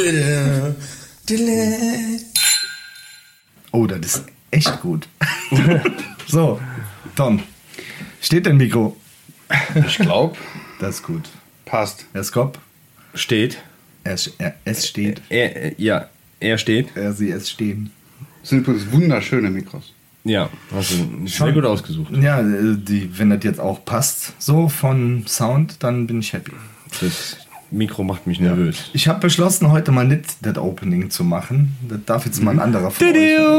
Oh, das ist echt gut. So, Tom, steht dein Mikro? Ich glaube. Das ist gut. Passt. Herr Skop? Steht. Es steht. Er steht. Es stehen. Das sind übrigens wunderschöne Mikros. Ja, hast du sehr gut ausgesucht. Ja, wenn das jetzt auch passt, so von Sound, dann bin ich happy. Das Mikro macht mich nervös. Ich habe beschlossen, heute mal nicht das Opening zu machen. Das darf jetzt mal ein anderer von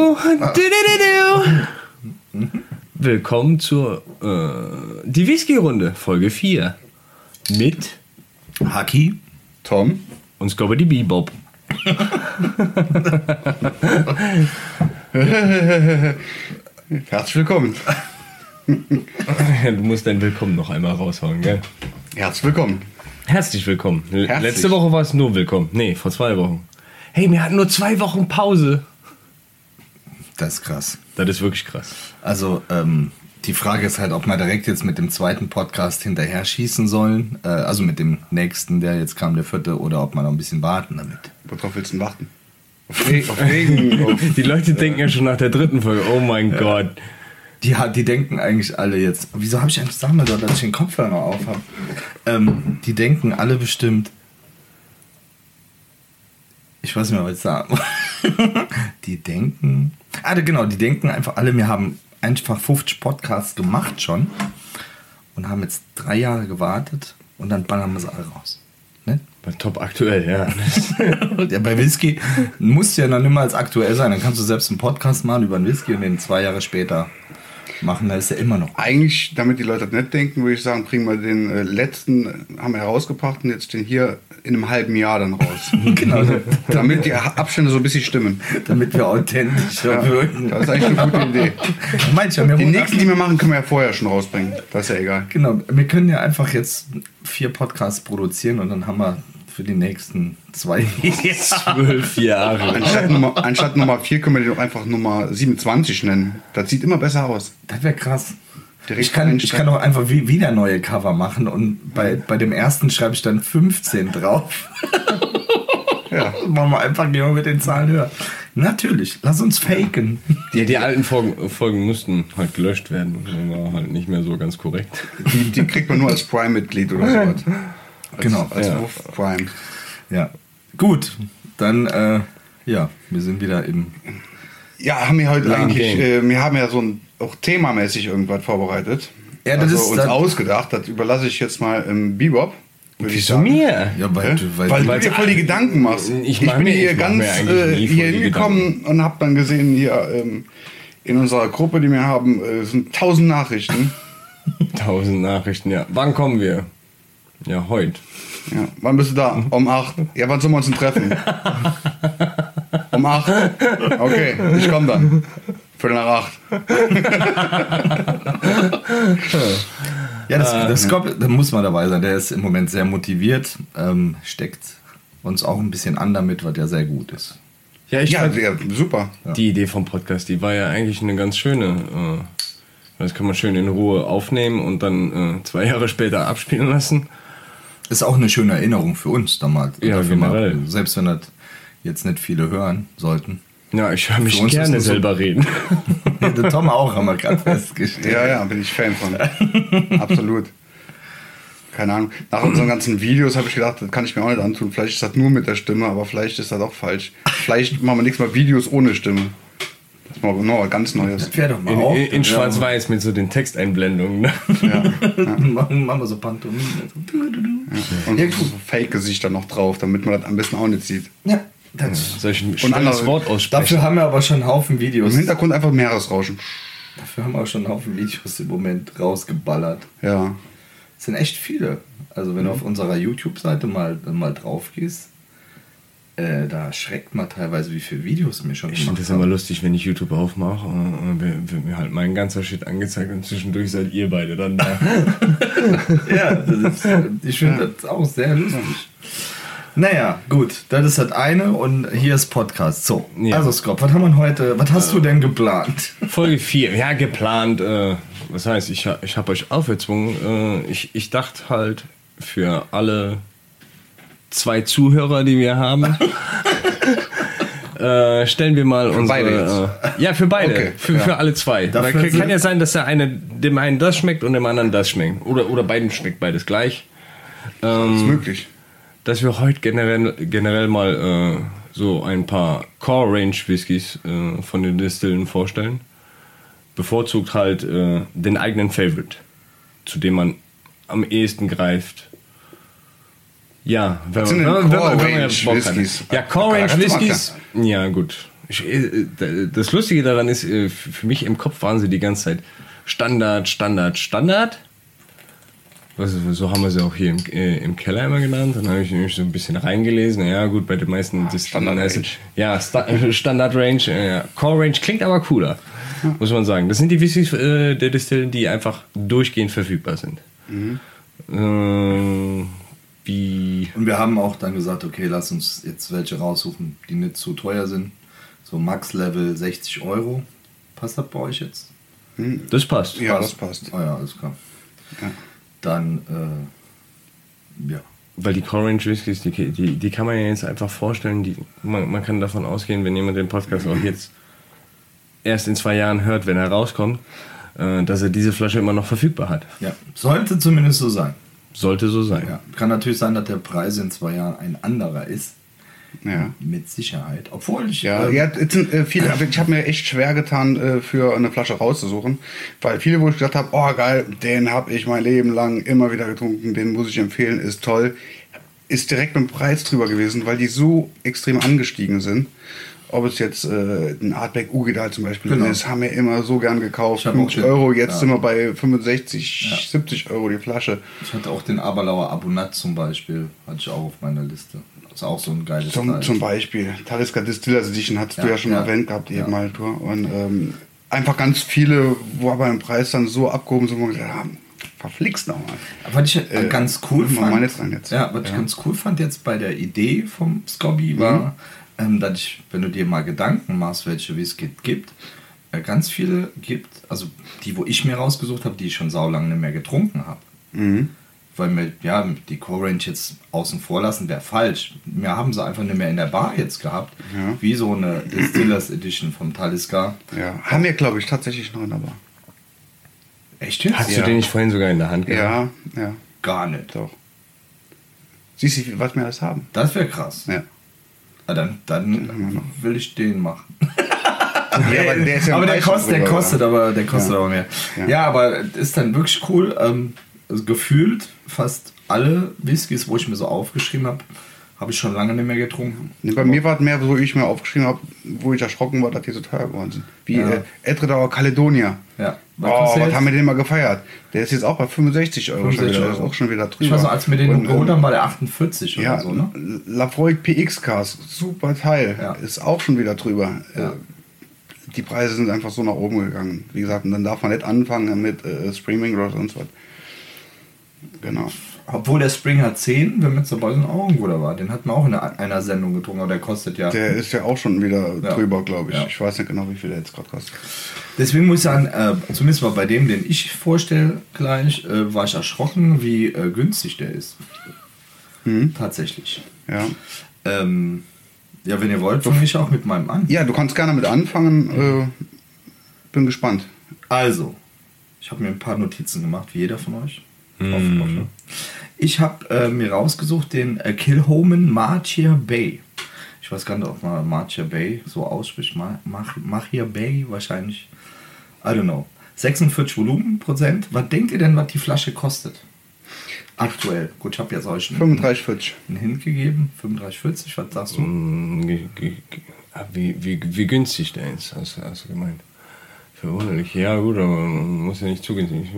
euch. Willkommen zur die Whisky-Runde, Folge 4. Mit Haki. Tom. und Scobby Bebop. Herzlich willkommen. Du musst dein Willkommen noch einmal raushauen, gell? Herzlich willkommen. Herzlich willkommen. Herzlich. Letzte Woche war es nur Willkommen. Nee, vor 2 Wochen. Hey, wir hatten nur 2 Wochen Pause. Das ist krass. Das ist wirklich krass. Also, die Frage ist halt, ob wir direkt jetzt mit dem zweiten Podcast hinterher schießen sollen. Also mit dem nächsten, der jetzt kam, der 4., oder ob wir noch ein bisschen warten damit. Worauf willst du denn warten? Auf Regen. Die Leute denken ja schon nach der 3. Folge, oh mein Gott. Die denken eigentlich alle jetzt, wieso habe ich eigentlich, sag mal doch, dass ich den Kopfhörer noch auf habe. Die denken alle bestimmt, ich weiß nicht mehr, was ich sagen. Die denken einfach alle, wir haben einfach 50 Podcasts gemacht schon und haben jetzt 3 Jahre gewartet und dann ballern wir sie alle raus. Ne? Top aktuell, ja. Ja, bei Whisky muss ja noch niemals aktuell sein. Dann kannst du selbst einen Podcast machen über einen Whisky und den 2 Jahre später machen. Da ist er immer noch. Eigentlich, damit die Leute das nicht denken, würde ich sagen, bringen wir den letzten, haben wir herausgebracht und jetzt den hier in einem halben Jahr dann raus. Genau. Damit die Abstände so ein bisschen stimmen. Damit wir authentischer wirken. Das ist eigentlich eine gute Idee. Die nächsten, die wir machen, können wir ja vorher schon rausbringen. Das ist ja egal. Genau, wir können ja einfach jetzt 4 Podcasts produzieren und dann haben wir für die nächsten 2 12 Jahre. Anstatt Nummer 4 können wir den doch einfach Nummer 27 nennen. Das sieht immer besser aus. Das wäre krass. Direkt Ich kann auch einfach wieder neue Cover machen und bei dem ersten schreibe ich dann 15 drauf. Ja. Machen wir einfach genau mit den Zahlen höher. Natürlich, lass uns faken. Die alten Folgen mussten halt gelöscht werden. Das war halt nicht mehr so ganz korrekt. Die kriegt man nur als Prime-Mitglied oder sowas. Genau. Als Ja. Prime. Ja. Gut, dann, wir sind wieder im... Ja, haben wir heute Lang eigentlich, Game. wir haben ja so ein auch themamäßig irgendwas vorbereitet. Ja, das ist uns dann- ausgedacht, das überlasse ich jetzt mal im Bebop. würde ich Wieso sagen. mir? Ja, Weil du dir voll die Gedanken machst. Ich bin hier mach ganz mir eigentlich nie voll hier die hingekommen und habe dann gesehen, hier in unserer Gruppe, die wir haben, sind 1000 Nachrichten. 1000 Nachrichten, ja. Wann kommen wir? Ja, heute. Ja, wann bist du da? Um 8. Ja, wann sollen wir uns denn treffen? Um 8. Okay, ich komme dann. Viertel nach 8. Ja, das Skop, da muss man dabei sein. Der ist im Moment sehr motiviert, steckt uns auch ein bisschen an damit, was ja sehr gut ist. Ja, ich Ja, fand ja, super. die Idee vom Podcast, die war ja eigentlich eine ganz schöne. Das kann man schön in Ruhe aufnehmen und dann 2 Jahre später abspielen lassen. Ist auch eine schöne Erinnerung für uns damals. Ja, Dafür generell. mal, selbst wenn das jetzt nicht viele hören sollten. Ja, ich höre mich Für uns ist gerne das so- selber reden. Ja, der Tom auch, haben wir gerade festgestellt. Ja, bin ich Fan von. Absolut. Keine Ahnung. Nach unseren ganzen Videos habe ich gedacht, das kann ich mir auch nicht antun. Vielleicht ist das nur mit der Stimme, aber vielleicht ist das auch falsch. Vielleicht machen wir nächstes Mal Videos ohne Stimme. Das ist mal noch was ganz Neues. Klär doch mal In, auf. in, in Schwarz-Weiß mit so den Texteinblendungen. Ne? Machen wir so Pantomime. Und so Fake-Gesichter noch drauf, damit man das am besten auch nicht sieht. Ja, das, Soll ich ein Und schnelles andere- Wort aussprechen? dafür haben wir aber schon einen Haufen Im Videos. Hintergrund einfach Meeresrauschen. Dafür haben wir auch schon einen Haufen Videos im Moment rausgeballert. Ja. Es sind echt viele. Also wenn du auf unserer YouTube-Seite mal drauf gehst, da schreckt man teilweise, wie viele Videos wir schon Ich finde das immer lustig, wenn ich YouTube aufmache und wird mir halt mein ganzer Shit angezeigt und zwischendurch seid ihr beide dann da. Ja, ich finde das auch sehr lustig. Naja, gut, das ist das eine und hier ist Podcast. So, Ja. also Scott, was haben wir heute, was hast du denn geplant? Folge 4, ja geplant, was heißt, ich habe euch aufgezwungen, ich dachte halt für alle 2 Zuhörer, die wir haben, stellen wir mal unsere... beide ja, für beide. Okay, für alle 2. Da Dafür kann ja sein, dass dem einen das schmeckt und dem anderen das schmeckt. Oder beiden schmeckt beides gleich. ist möglich. Dass wir heute generell mal so ein paar Core Range Whiskys von den Distillen vorstellen. Bevorzugt halt den eigenen Favorite, zu dem man am ehesten greift. Ja, wenn Was sind denn Core Range Whiskys? Ja, Core Range Kannst du mal Whiskys. Ja, gut. Das Lustige daran ist, für mich im Kopf waren sie die ganze Zeit Standard. So haben wir sie auch hier im Keller immer genannt. Dann habe ich mich so ein bisschen reingelesen. Ja, gut, bei den meisten Standard Range. Ja, Standard Range. Ja. Core Range klingt aber cooler, muss man sagen. Das sind die Whiskys der Distillen, die einfach durchgehend verfügbar sind. Und wir haben auch dann gesagt, okay, lass uns jetzt welche raussuchen, die nicht zu teuer sind. So Max-Level 60 €. Passt das bei euch jetzt? Das passt. Ja, das passt. Oh ja, alles klar. Ja. Dann, ja. Weil die Core Range Whiskys, die kann man ja jetzt einfach vorstellen, man kann davon ausgehen, wenn jemand den Podcast auch jetzt erst in 2 Jahren hört, wenn er rauskommt, dass er diese Flasche immer noch verfügbar hat. Ja, sollte zumindest so sein. Sollte so sein. Ja. Kann natürlich sein, dass der Preis in 2 Jahren ein anderer ist. Ja. Mit Sicherheit. Obwohl ich... Ja, jetzt sind viele, aber ich habe mir echt schwer getan, für eine Flasche rauszusuchen, weil viele, wo ich gedacht habe, oh geil, den habe ich mein Leben lang immer wieder getrunken, den muss ich empfehlen, ist toll, ist direkt mit dem Preis drüber gewesen, weil die so extrem angestiegen sind. Ob es jetzt ein Artback Ugedal zum Beispiel ist, haben wir immer so gern gekauft. 50 €, jetzt sind wir bei 65, 70 € die Flasche. Ich hatte auch den Aberlauer Abonat zum Beispiel, hatte ich auch auf meiner Liste. Das ist auch so ein geiles Teil. Zum Beispiel, Talisker Distillers Edition hast du ja schon erwähnt gehabt, eben mal Tour. Und einfach ganz viele, wo aber im Preis dann so abgehoben sind, wo wir gesagt haben, verflixt nochmal. Was ich ganz cool fand, jetzt. Was ich ganz cool fand jetzt bei der Idee vom Scobby war, dass ich, wenn du dir mal Gedanken machst, welche Whisky es gibt, ganz viele gibt, also die, wo ich mir rausgesucht habe, die ich schon saulang nicht mehr getrunken habe. Weil mir, die Core Range jetzt außen vor lassen, wäre falsch. Wir haben sie einfach nicht mehr in der Bar jetzt gehabt, wie so eine Distillers Edition vom Talisker. Ja, haben wir, glaube ich, tatsächlich noch in der Bar. Echt jetzt? Hast du den nicht vorhin sogar in der Hand gehabt? Ja. Gar nicht. Doch. Siehst du, was wir alles haben? Das wäre krass. Ja. Dann will ich den machen. Ja, aber der ist ja der kostet aber mehr. Ja, aber ist dann wirklich cool. Also gefühlt fast alle Whiskys, wo ich mir so aufgeschrieben habe ich schon lange nicht mehr getrunken. Nee, bei mir war es mehr, wo ich mir aufgeschrieben habe, wo ich erschrocken war, dass die so teuer geworden sind. Wie Edredauer Caledonia. Ja. Was haben wir den mal gefeiert? Der ist jetzt auch bei 65 €. 65 Der ist auch schon wieder drüber. Ich weiß noch, als wir den geholt haben, war der 48 oder so, ne? Lafroig PX Cars, super Teil. Ja. Ist auch schon wieder drüber. Ja. Die Preise sind einfach so nach oben gegangen. Wie gesagt, und dann darf man nicht anfangen mit Streaming oder sonst was. Genau. Obwohl der Springer 10, wenn wir jetzt dabei sind, auch irgendwo da war. Den hat man auch in einer Sendung getrunken, aber der kostet ja... Der ist ja auch schon wieder drüber, glaube ich. Ja. Ich weiß nicht genau, wie viel der jetzt gerade kostet. Deswegen muss ich sagen, zumindest mal bei dem, den ich vorstelle gleich, war ich erschrocken, wie günstig der ist. Tatsächlich. Ja. Wenn ihr wollt, fange ich auch mit meinem an. Ja, du kannst gerne mit anfangen. Bin gespannt. Also, ich habe mir ein paar Notizen gemacht, wie jeder von euch. Ich habe mir rausgesucht den Kilchoman Martyr Bay. Ich weiß gar nicht, ob man Martyr Bay so ausspricht. Martyr Bay wahrscheinlich. I don't know. 46 Volumenprozent. Was denkt ihr denn, was die Flasche kostet? Aktuell. Gut, ich habe jetzt euch 35,40 einen Hint gegeben. 35,40. Was sagst du? Wie günstig der ist, hast du gemeint. Verwunderlich. Ja gut, aber man muss ja nicht zu günstig.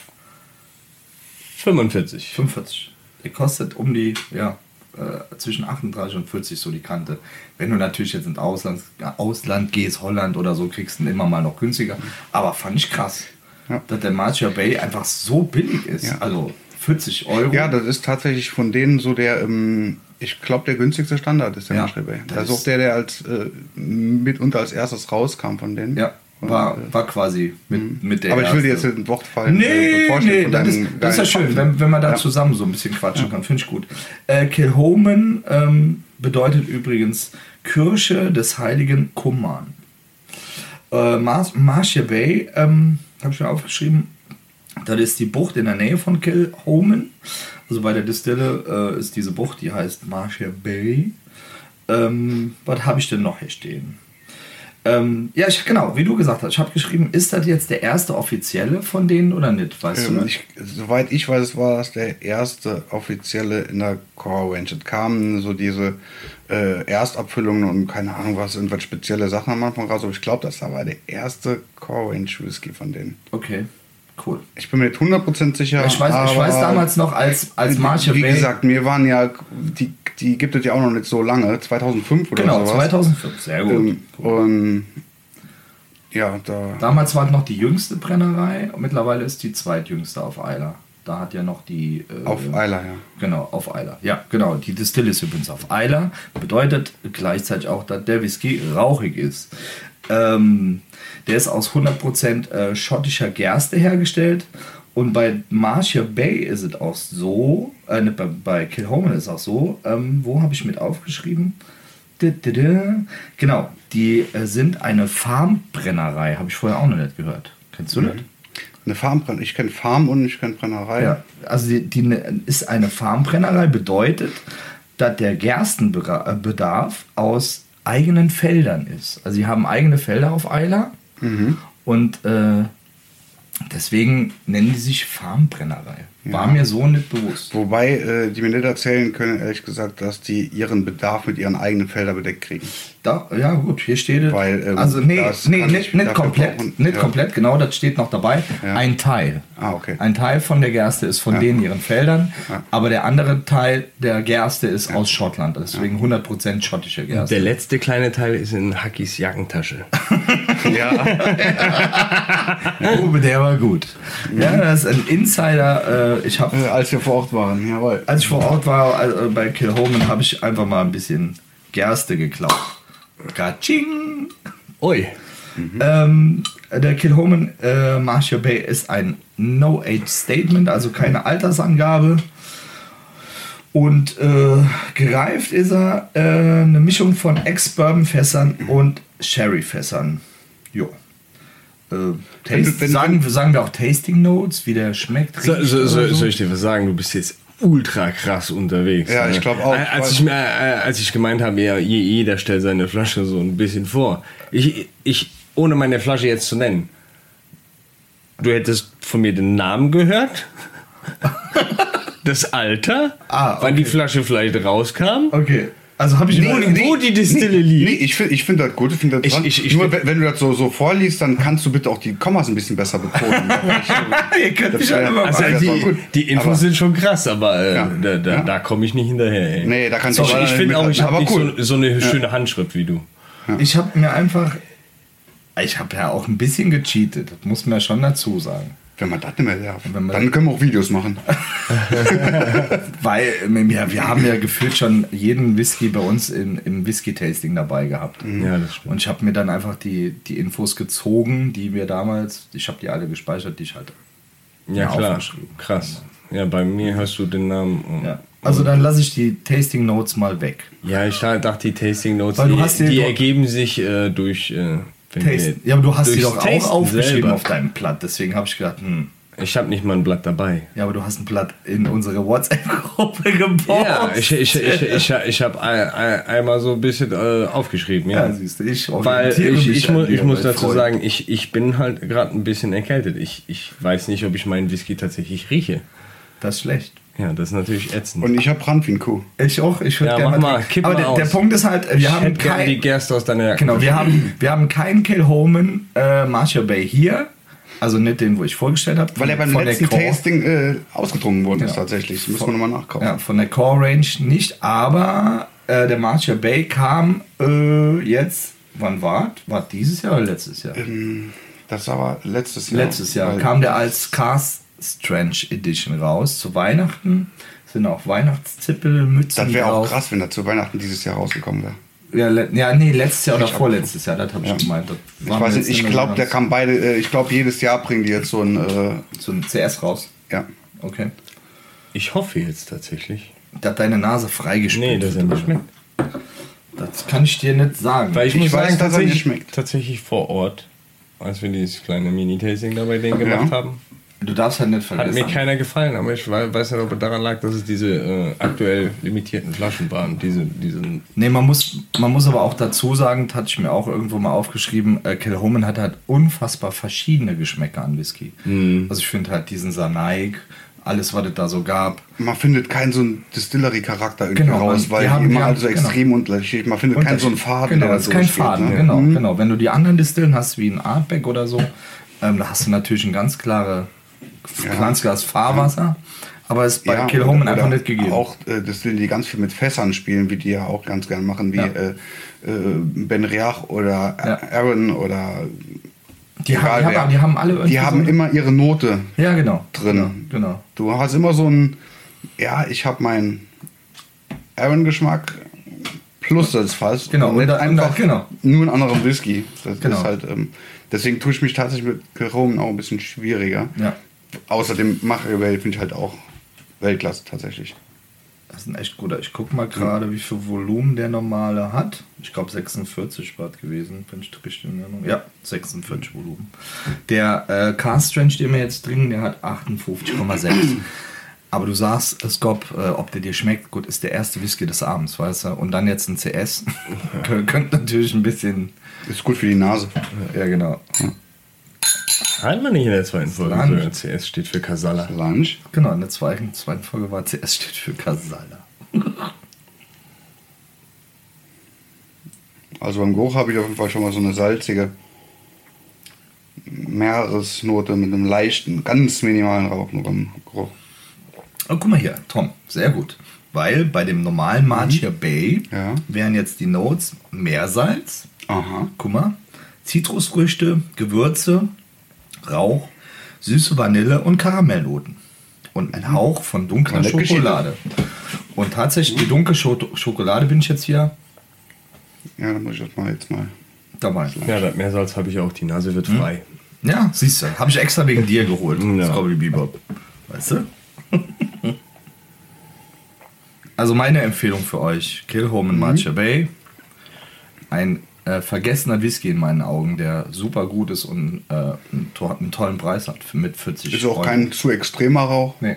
45. Der kostet um die, zwischen 38 und 40 so die Kante. Wenn du natürlich jetzt ins Ausland gehst, Holland oder so, kriegst du ihn immer mal noch günstiger. Aber fand ich krass, dass der Martyr Bay einfach so billig ist. Ja. Also 40 €. Ja, das ist tatsächlich von denen so der, ich glaube, der günstigste Standard ist der Martyr Bay. Das ist auch der als mitunter als erstes rauskam von denen. Ja, war quasi mit der Aber ich will dir erste. jetzt in Wort fallen. Nee, das ist ja schön, wenn man da zusammen so ein bisschen quatschen kann. Finde ich gut. Kilhoman bedeutet übrigens Kirche des heiligen Kumran. Marcia Bay, habe ich mir aufgeschrieben, das ist die Bucht in der Nähe von Kilhoman. Also bei der Distille ist diese Bucht, die heißt Marcia Bay. Was habe ich denn noch hier stehen? Ja, genau, wie du gesagt hast, ich habe geschrieben, ist das jetzt der erste offizielle von denen oder nicht? Weißt du? Soweit ich weiß, war das der erste offizielle in der Core Range. Es kamen so diese Erstabfüllungen und keine Ahnung was, irgendwas spezielle Sachen am Anfang raus, aber ich glaube, das war der erste Core Range Whisky von denen. Okay, cool. Ich bin mir nicht 100% sicher. Ich weiß damals noch, als Marcia Bay... Wie gesagt, mir waren ja, die gibt es ja auch noch nicht so lange, 2005 oder genau, sowas. Genau, 2005, sehr gut. Und ja, damals war es noch die jüngste Brennerei und mittlerweile ist die zweitjüngste auf Eiler. Da hat ja noch die... auf Eiler, ja. Genau, auf Eiler. Ja, genau. Die Distille ist übrigens auf Eiler. Bedeutet gleichzeitig auch, dass der Whisky rauchig ist. Der ist aus 100% schottischer Gerste hergestellt. Und bei Marcia Bay ist es auch so, bei Kilhoman ist es auch so, wo habe ich mit aufgeschrieben? Genau, die sind eine Farmbrennerei, habe ich vorher auch noch nicht gehört. Kennst du das? Eine Farmbrennerei, ich kenne Farm und ich kenne Brennerei. Ja, also die ist eine Farmbrennerei, bedeutet, dass der Gerstenbedarf aus eigenen Feldern ist. Also sie haben eigene Felder auf Eiler und deswegen nennen die sich Farmbrennerei. War mir so nicht bewusst. Wobei die mir nicht erzählen können, ehrlich gesagt, dass die ihren Bedarf mit ihren eigenen Feldern bedeckt kriegen. Ja gut, hier steht weil, also nicht komplett, genau, das steht noch dabei. Ja. Ein Teil. Okay. Ein Teil von der Gerste ist von denen ihren Feldern, aber der andere Teil der Gerste ist aus Schottland, deswegen 100% schottische Gerste. Der letzte kleine Teil ist in Hackis Jackentasche. Ja. Der war gut. Ja, das ist ein Insider. Als wir vor Ort waren, jawohl. Als ich vor Ort war bei Kilhoman, habe ich einfach mal ein bisschen Gerste geklaut. Gatsching! Ui. Der Kilhoman Marcia Bay ist ein No-Age-Statement, also keine Altersangabe. Und gereift ist er eine Mischung von Ex-Bourbon-Fässern und Sherry-Fässern. Jo. Sagen wir auch Tasting Notes, wie der schmeckt. Soll ich dir was sagen? Du bist jetzt ultra krass unterwegs. Ja, ich glaube auch. Als ich gemeint habe, ja, jeder stellt seine Flasche so ein bisschen vor. Ich ohne meine Flasche jetzt zu nennen, du hättest von mir den Namen gehört, das Alter, wann die Flasche vielleicht rauskam. Okay. Also habe ich wo die Distille liegt. Nee, ich finde das gut. Ich finde das nur, wenn du das so vorliest, dann kannst du bitte auch die Kommas ein bisschen besser betonen. Ihr könnt mich halt immer die Infos sind schon krass, aber da komme ich nicht hinterher. Ey. Nee, da kannst du ich finde auch, ich habe nicht so eine schöne Handschrift wie du. Ja. Ich habe ja auch ein bisschen gecheatet, das muss man ja schon dazu sagen. Wenn man das nicht mehr darf, dann können wir auch Videos machen. Weil wir haben ja gefühlt schon jeden Whisky bei uns im Whisky-Tasting dabei gehabt. Ja, das stimmt. Und ich habe mir dann einfach die Infos gezogen, die mir damals, ich habe die alle gespeichert, die ich halt aufgeschrieben. Krass. Ja, bei mir hast du den Namen. Ja. Also dann lasse ich die Tasting Notes mal weg. Ja, ich dachte, die Tasting Notes, die ergeben sich durch... Ja, aber du hast sie doch auch Tasten aufgeschrieben selber auf deinem Blatt. Deswegen habe ich gedacht, Ich habe nicht mal ein Blatt dabei. Ja, aber du hast ein Blatt in unsere WhatsApp-Gruppe gebaut. Ja, ich habe einmal so ein bisschen aufgeschrieben. Ja, siehst du, ich muss dazu sagen, ich bin halt gerade ein bisschen erkältet. Ich weiß nicht, ob ich meinen Whisky tatsächlich rieche. Das ist schlecht. Ja, das ist natürlich ätzend. Und ich habe Brand wie ein Kuh. Ich auch. Ich würde gerne mal kippen. Aber der Punkt ist halt, wir haben die Gerste aus deiner Jacke. Genau, wir haben keinen Kilhoman Marcia Bay hier. Also nicht den, wo ich vorgestellt habe. Weil er beim letzten Tasting ausgetrunken worden ist tatsächlich. Das müssen wir nochmal nachkaufen. Ja, von der Core Range nicht. Aber der Marcia Bay kam jetzt, wann war es? War dieses Jahr oder letztes Jahr? Das war letztes Jahr. Letztes Jahr kam der als Cast Strange Edition raus. Zu Weihnachten sind auch Weihnachtszippel, Mützen. Das wäre auch krass, wenn er zu Weihnachten dieses Jahr rausgekommen wäre. nee, letztes Jahr oder vorletztes Jahr, das habe ich gemeint. Ich weiß nicht, ich glaube, der kam beide, ich glaube, jedes Jahr bringen die jetzt so ein CS raus. Ja. Okay. Ich hoffe jetzt tatsächlich. Dass deine Nase freigespielt Nee, dass er nicht schmeckt. Das kann ich dir nicht sagen. Weil ich muss weiß, sagen, dass er nicht schmeckt. tatsächlich vor Ort, als wir dieses kleine Mini-Tasting da bei denen gemacht haben, Du darfst halt nicht hat vergessen. mir keiner gefallen, aber ich weiß nicht, ob es daran lag, dass es diese aktuell limitierten Flaschen waren. Diesen Nee, man muss aber auch dazu sagen, das hatte ich mir auch irgendwo mal aufgeschrieben, Kilchoman hat halt unfassbar verschiedene Geschmäcker an Whisky. Also ich finde halt diesen Sanaik, alles, was es da so gab. Man findet keinen so einen Distillery-Charakter irgendwie Genau, raus, weil die die haben- immer die also haben- extrem unterschiedlich. Man findet keinen so einen Faden, Genau, der das ist kein durchgeht, Faden, ne? genau. Wenn du die anderen Distillen hast, wie ein Artback oder so, da hast du natürlich ein ganz klares Fahrwasser, aber es ist bei Kilchoman einfach nicht gegeben. Auch Distillen, die ganz viel mit Fässern spielen, wie die ja auch ganz gern machen, wie Ben Riach oder Aaron oder Die haben alle irgendwie die haben so immer ihre Note ja, genau, drin. Genau. Du hast immer so ein, ja, ich habe meinen Aaron-Geschmack plus das Fass Genau, und und einfach genau. nur einen anderen Whisky. Das Genau. ist halt, deswegen tue ich mich tatsächlich mit Kilchoman auch ein bisschen schwieriger. Ja. Außerdem Machiavelli finde ich halt auch Weltklasse tatsächlich. Das ist ein echt guter. Ich gucke mal gerade, wie viel Volumen der normale hat. Ich glaube 46 war es gewesen, wenn ich das richtig in Erinnerung. Ja, 46 Volumen. Der Cask Strength, den wir jetzt trinken, der hat 58,6. Aber du sagst, Skop, ob der dir schmeckt, gut, ist der erste Whisky des Abends, weißt du? Und dann jetzt ein CS. Könnte natürlich ein bisschen. Ist gut für die Nase. Ja, genau. hatten wir nicht in der zweiten Folge. Lunch. So, CS steht für Casala. Lunch. Genau, in der zweiten Folge war CS steht für Casala. Also beim Geruch habe ich auf jeden Fall schon mal so eine salzige Meeresnote mit einem leichten, ganz minimalen Rauch nur beim Geruch. Oh, guck mal hier, Tom, sehr gut. Weil bei dem normalen Marcia Bay Ja. wären jetzt die Notes Meersalz, Aha. guck mal, Zitrusfrüchte, Gewürze, Rauch, süße Vanille und Karamellnoten. Und ein Hauch von dunkler Nett Schokolade. Und tatsächlich die dunkle Schokolade bin ich jetzt hier Ja, dann muss ich das mal jetzt mal. dabei. Ja, das Meersalz habe ich auch. Die Nase wird frei. Ja, siehst du, habe ich extra wegen dir geholt. Ja. Scrobby Bebop. Weißt du? Also meine Empfehlung für euch, Kilchoman Marcia Bay. Ein vergessener Whisky in meinen Augen, der super gut ist und einen tollen Preis hat mit 40 Ist auch Euro. kein zu extremer Rauch. Nee.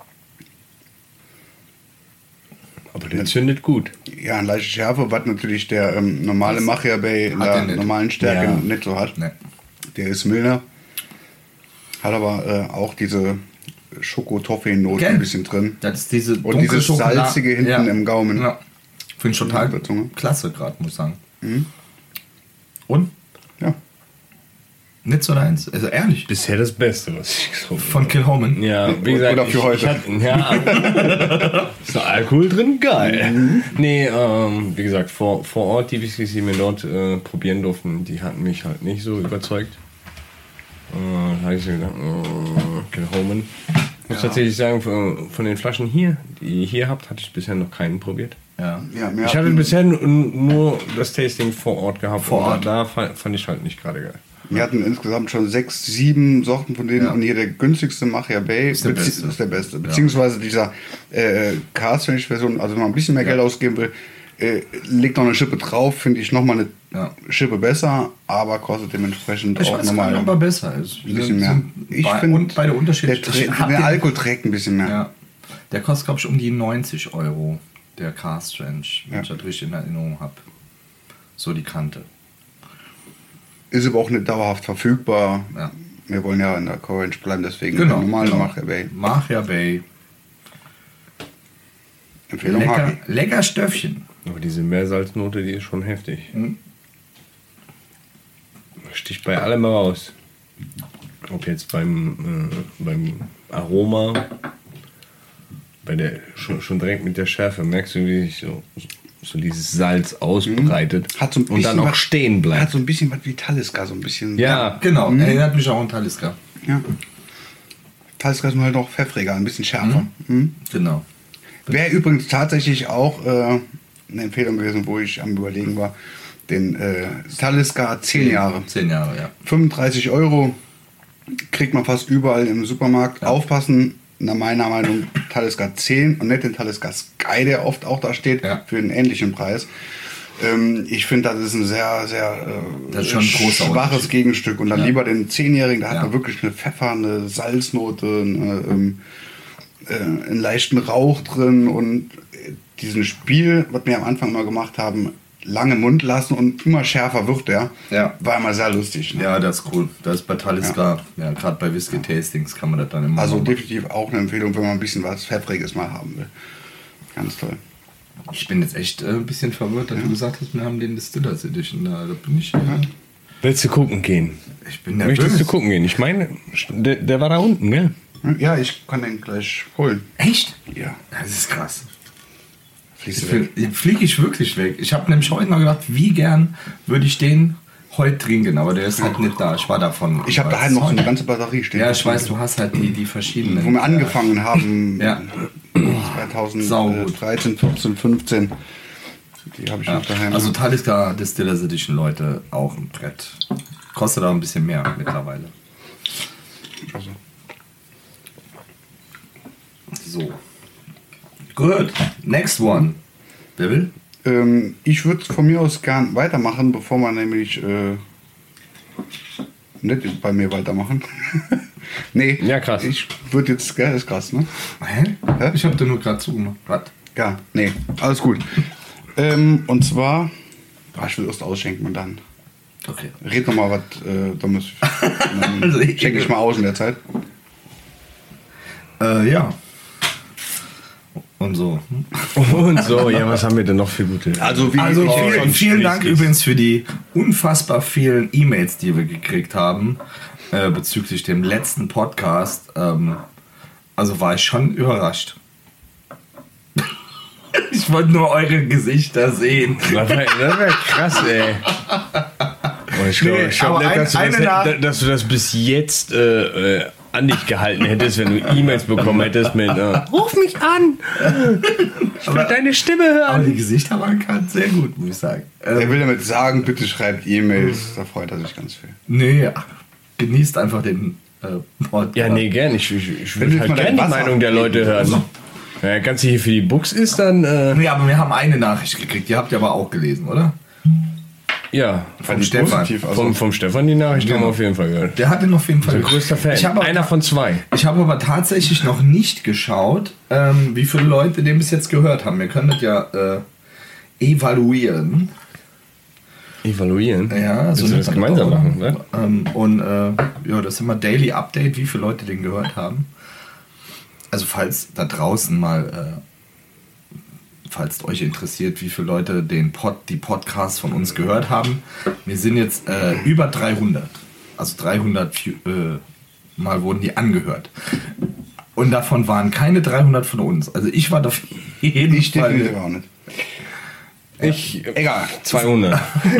Aber der zündet gut. Ja, eine leichte Schärfe, was natürlich der normale Machia Bay in hat der der nicht. normalen Stärke Ja. nicht so hat. Nee. Der ist milder. Hat aber auch diese Schoko-Toffee-Note Gell? ein bisschen drin. Das ist diese Und dunkle dieses Schokolade. Salzige hinten im Gaumen. Ja. Finde ich total Auf der Zunge. klasse gerade, muss ich sagen. Mhm. Und? Ja. Nicht so deins? Also ehrlich. Bisher das Beste, was ich getrunken Von Kilchoman. Ja, wie gesagt, Oder für heute. Ich hatte, ja, ist da Alkohol drin? Geil. Nee, wie gesagt, vor Ort, die Whiskys, die wir dort probieren durften, die hatten mich halt nicht so überzeugt. Da habe ich so gedacht, Kilchoman. Ich muss tatsächlich sagen, von den Flaschen hier, die ihr hier habt, hatte ich bisher noch keinen probiert. Ja. Ja, Ich hatte bisher nur das Tasting vor Ort gehabt. Vor und Ort. Da fand ich halt nicht gerade geil. Wir hatten insgesamt schon 6, 7 Sorten von denen Ja. und hier der günstigste Machia Bay Ist der beste. ist der beste. Beziehungsweise dieser Cask-Version, also wenn man ein bisschen mehr Geld ausgeben will, legt noch eine Schippe drauf, finde ich nochmal eine Schippe besser, aber kostet dementsprechend Ich auch weiß gar nochmal nicht, ob er besser ist. ein bisschen mehr. Ich finde, beide unterschiedlich. der Alkohol trägt ein bisschen mehr. Ja. Der kostet, glaube ich, um die 90 Euro, der Cask Strength, wenn ich das richtig in Erinnerung habe. So die Kante. Ist aber auch nicht dauerhaft verfügbar. Ja. Wir wollen ja in der Core Range bleiben, deswegen Genau. der normale genau. Machia Bay. Machia Bay. Empfehlung Haki. Lecker Stöffchen. Aber diese Meersalznote, die ist schon heftig. Sticht bei allem raus. Ob jetzt beim Aroma, bei der schon direkt mit der Schärfe, merkst du, wie sich so dieses Salz ausbreitet Hat so ein und dann bisschen auch was- stehen Hat bleibt. so ein bisschen was wie Talisker, so ein bisschen. Ja, Genau, erinnert mich auch an Talisker. Ja. Talisker ist nur halt noch pfeffriger, ein bisschen schärfer. Mhm. Genau. Wäre übrigens tatsächlich auch eine Empfehlung gewesen, wo ich am Überlegen war. Den Talisker 10 Jahre. 10 Jahre, ja. 35 €, kriegt man fast überall im Supermarkt. Ja. Aufpassen, nach meiner Meinung, Talisker 10 und nicht den Talisker Sky, der oft auch da steht, für einen ähnlichen Preis. Ich finde, das ist ein sehr, sehr das ist schon ein schwaches Gegenstück. Und dann lieber den 10-Jährigen, da hat man wirklich eine Pfeffer, eine Salznote, einen leichten Rauch drin und diesen Spiel, was wir am Anfang immer gemacht haben, lange Mund lassen und immer schärfer wird der, war immer sehr lustig. Ne? Ja, das ist cool. Das ist bei Talisker, gerade bei Whisky-Tastings kann man das dann immer Also machen. definitiv auch eine Empfehlung, wenn man ein bisschen was Pfeffriges mal haben will. Ganz toll. Ich bin jetzt echt ein bisschen verwirrt, dass du gesagt hast, wir haben den Distillers Edition. Da bin ich... Willst du gucken gehen? Ich bin nervös. Möchtest du gucken gehen? Ich meine, der war da unten, gell? Ja, ich kann den gleich holen. Echt? Ja. Das ist krass. Fliege ich wirklich weg. Ich habe nämlich heute mal gedacht, wie gern würde ich den heute trinken, aber der ist halt nicht da. Ich war davon. Ich habe daheim noch eine ganze Batterie stehen. Ja, ich weiß, du hast halt die verschiedenen. Wo wir angefangen haben, 2013, 14, 15. Die habe ich noch daheim. Also Talisker Distillers Edition, Leute, auch ein Brett. Kostet auch ein bisschen mehr mittlerweile. Also. So. Gut, next one. Wer will? Ich würde von mir aus gern weitermachen, bevor wir nämlich nicht bei mir weitermachen. Nee, ja, krass. Ich würde jetzt, gell, ist krass, ne? Hä? Ich habe dir nur gerade zugemacht. Was? Ja, nee, alles gut. Und zwar, ich will erst ausschenken und dann red noch mal was Dummes. Dann Also schenke ich mal aus in der Zeit. Ja. Und so. Und so, ja, was haben wir denn noch für gute? Also vielen Dank übrigens für die unfassbar vielen E-Mails, die wir gekriegt haben bezüglich dem letzten Podcast. Also war ich schon überrascht. Ich wollte nur eure Gesichter sehen. Das wär krass, ey. Oh, ich glaube nicht, dass du das bis jetzt an dich gehalten hättest, wenn du E-Mails bekommen hättest mit Ruf mich an! Ich will deine Stimme hören! Aber die Gesichter waren gerade sehr gut, muss ich sagen. Er will damit sagen, bitte schreibt E-Mails, da freut er sich ganz viel. Nee, genießt einfach den Podcast. Ja, nee, gern. Ich würde halt gerne die Meinung der Leute hören. Ja, ganz hier für die Books ist dann... Nee, aber wir haben eine Nachricht gekriegt, die habt ihr aber auch gelesen, oder? Ja, vom Stefan. Vom Stefan die Nachricht haben wir auf jeden Fall gehört. Der hat den auf jeden Fall. Der größter Fan. Einer von 2. Ich habe aber tatsächlich noch nicht geschaut, wie viele Leute den bis jetzt gehört haben. Wir können das ja evaluieren. Evaluieren? Ja, so das gemeinsam machen, ne? Und ja, das ist immer Daily Update, wie viele Leute den gehört haben. Also falls da draußen mal... falls euch interessiert, wie viele Leute die Podcasts von uns gehört haben. Wir sind jetzt über 300. Also 300 Mal wurden die angehört. Und davon waren keine 300 von uns. Also ich war da jeden Fall... auch nicht. Egal. 200.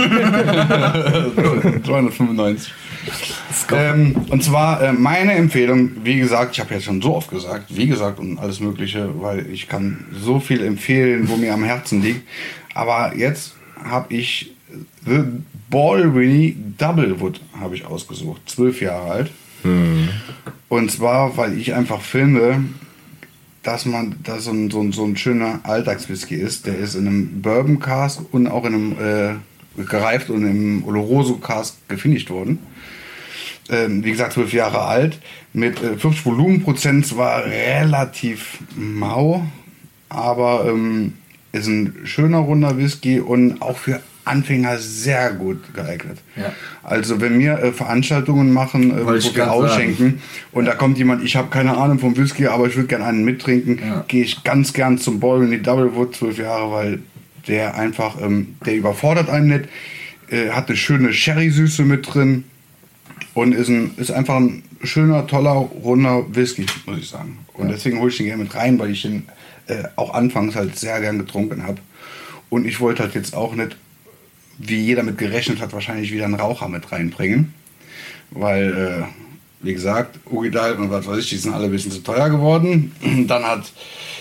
295. Und zwar meine Empfehlung, wie gesagt, ich habe jetzt schon so oft gesagt, wie gesagt und alles Mögliche, weil ich kann so viel empfehlen, wo mir am Herzen liegt. Aber jetzt habe ich The Balvenie Doublewood habe ich ausgesucht, 12 Jahre alt. Und zwar, weil ich einfach finde, dass das so ein schöner Alltagswhisky ist. Der ist in einem Bourbon Cask und auch in einem gereift und im Oloroso Cask gefinisht worden. Wie gesagt, 12 Jahre alt. Mit 50 Volumenprozent zwar relativ mau, aber ist ein schöner runder Whisky und auch für Anfänger sehr gut geeignet. Ja. Also wenn wir Veranstaltungen machen, wo wir ausschenken und da kommt jemand, ich habe keine Ahnung vom Whisky, aber ich würde gerne einen mittrinken, gehe ich ganz gern zum Balvenie Doublewood, 12 Jahre, weil der einfach, der überfordert einen nicht, hat eine schöne Sherry-Süße mit drin und ist einfach ein schöner, toller, runder Whisky, muss ich sagen. Und deswegen hole ich den gerne mit rein, weil ich den auch anfangs halt sehr gern getrunken habe. Und ich wollte halt jetzt auch nicht, wie jeder mit gerechnet hat, wahrscheinlich wieder einen Raucher mit reinbringen. Weil, wie gesagt, Uridal und was weiß ich, die sind alle ein bisschen zu teuer geworden. Dann hat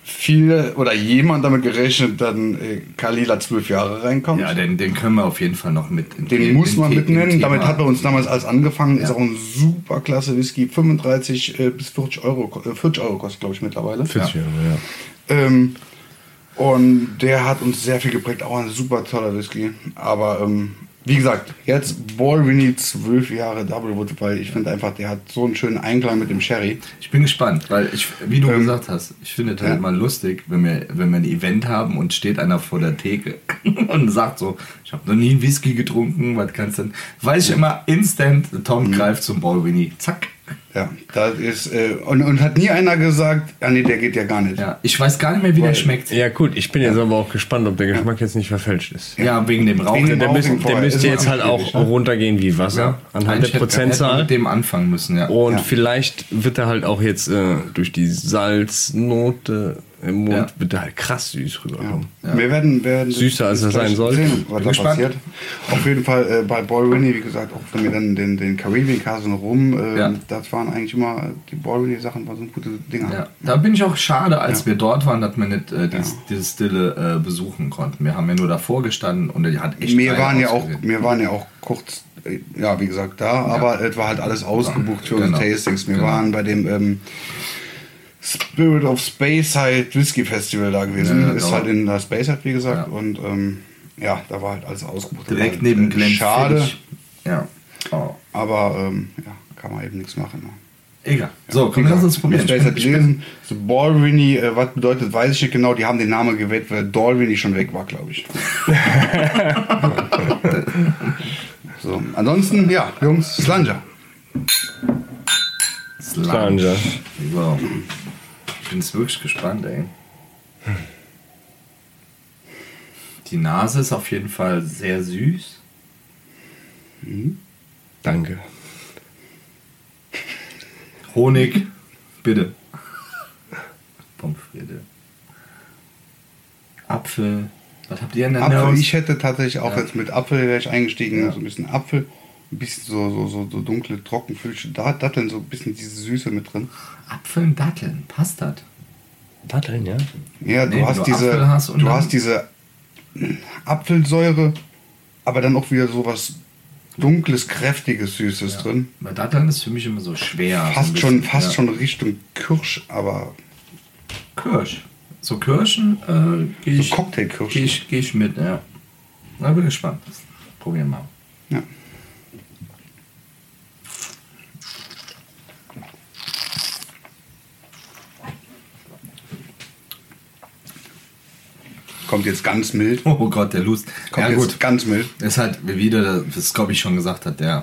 viele oder jemand damit gerechnet, dass Kalila 12 Jahre reinkommt. Ja, den können wir auf jeden Fall noch mit. Den muss man mitnehmen. Damit hat bei uns damals alles angefangen. Ist auch ein super klasse Whisky. 35 bis 40 Euro. 40 Euro kostet, glaube ich, mittlerweile. 40 Euro, ja. Und der hat uns sehr viel geprägt. Auch ein super toller Whisky. Aber wie gesagt, jetzt Balvenie 12 Jahre Doublewood, weil ich finde einfach, der hat so einen schönen Einklang mit dem Sherry. Ich bin gespannt, weil wie du gesagt hast, ich finde es halt immer lustig, wenn wir ein Event haben und steht einer vor der Theke und sagt so, ich habe noch nie einen Whisky getrunken, was kannst du denn? Weiß ich immer instant, Tom greift zum Balvenie, zack. Ja, das ist, und hat nie einer gesagt, nee, der geht ja gar nicht. Ja, ich weiß gar nicht mehr, wie der schmeckt. Ja gut, ich bin jetzt aber auch gespannt, ob der Geschmack jetzt nicht verfälscht ist. Ja, wegen dem Rauch. Der müsste jetzt halt auch runtergehen wie Wasser, anhand der Prozentzahl. Mit dem anfangen müssen, ja. Und vielleicht wird er halt auch jetzt durch die Salznote im Mund wird er halt krass süß rüberkommen. Ja. Wir werden süßer als er sein soll. Sehen, was da passiert. Auf jeden Fall bei Balvenie, wie gesagt, auch wenn wir dann den Caribbean Cask rum, das waren eigentlich immer die Balvenie Sachen, waren so gute Dinger. Ja. Da bin ich auch schade, als wir dort waren, dass wir nicht dieses Stille besuchen konnten. Wir haben ja nur davor gestanden und die hat echt wir waren ja auch kurz, wie gesagt, da, aber es war halt alles ausgebucht für unsere Tastings. Wir waren bei dem Spirit of Speyside Whisky Festival da gewesen. Ist halt in der Speyside, wie gesagt. Ja. Und da war halt alles ausgebucht. Direkt neben Glen. Schade. Ja. Oh. Aber kann man eben nichts machen. Ne? Egal. So, können wir das jetzt probieren? Speyside lesen. So, Balvenie, was bedeutet, weiß ich nicht genau. Die haben den Namen gewählt, weil Dalvenie schon weg war, glaube ich. So, ansonsten, Jungs, Slanger. Slanger. Wow. Ich bin jetzt wirklich gespannt, ey. Die Nase ist auf jeden Fall sehr süß. Danke. Honig, bitte. Pommes frites. Apfel. Was habt ihr in der Apfel, ich hätte tatsächlich auch jetzt mit Apfel wäre ich eingestiegen, so ein bisschen Apfel. Ein bisschen so dunkle, trockenfüllige Datteln, so ein bisschen diese Süße mit drin. Apfel und Datteln, passt das? Datteln, ja? Ja, du hast diese Apfelsäure, aber dann auch wieder so was Dunkles, Kräftiges, Süßes drin. Bei Datteln ist für mich immer so schwer. Fast schon Richtung Kirsch, aber... Kirsch. So Kirschen gehe ich... So Cocktailkirschen. Geh ich mit, ja. Na, bin gespannt. Probieren wir mal. Ja. Kommt jetzt ganz mild. Oh Gott, der Lust. Kommt jetzt ganz mild. Ist halt wieder, das glaube ich schon gesagt hat, der.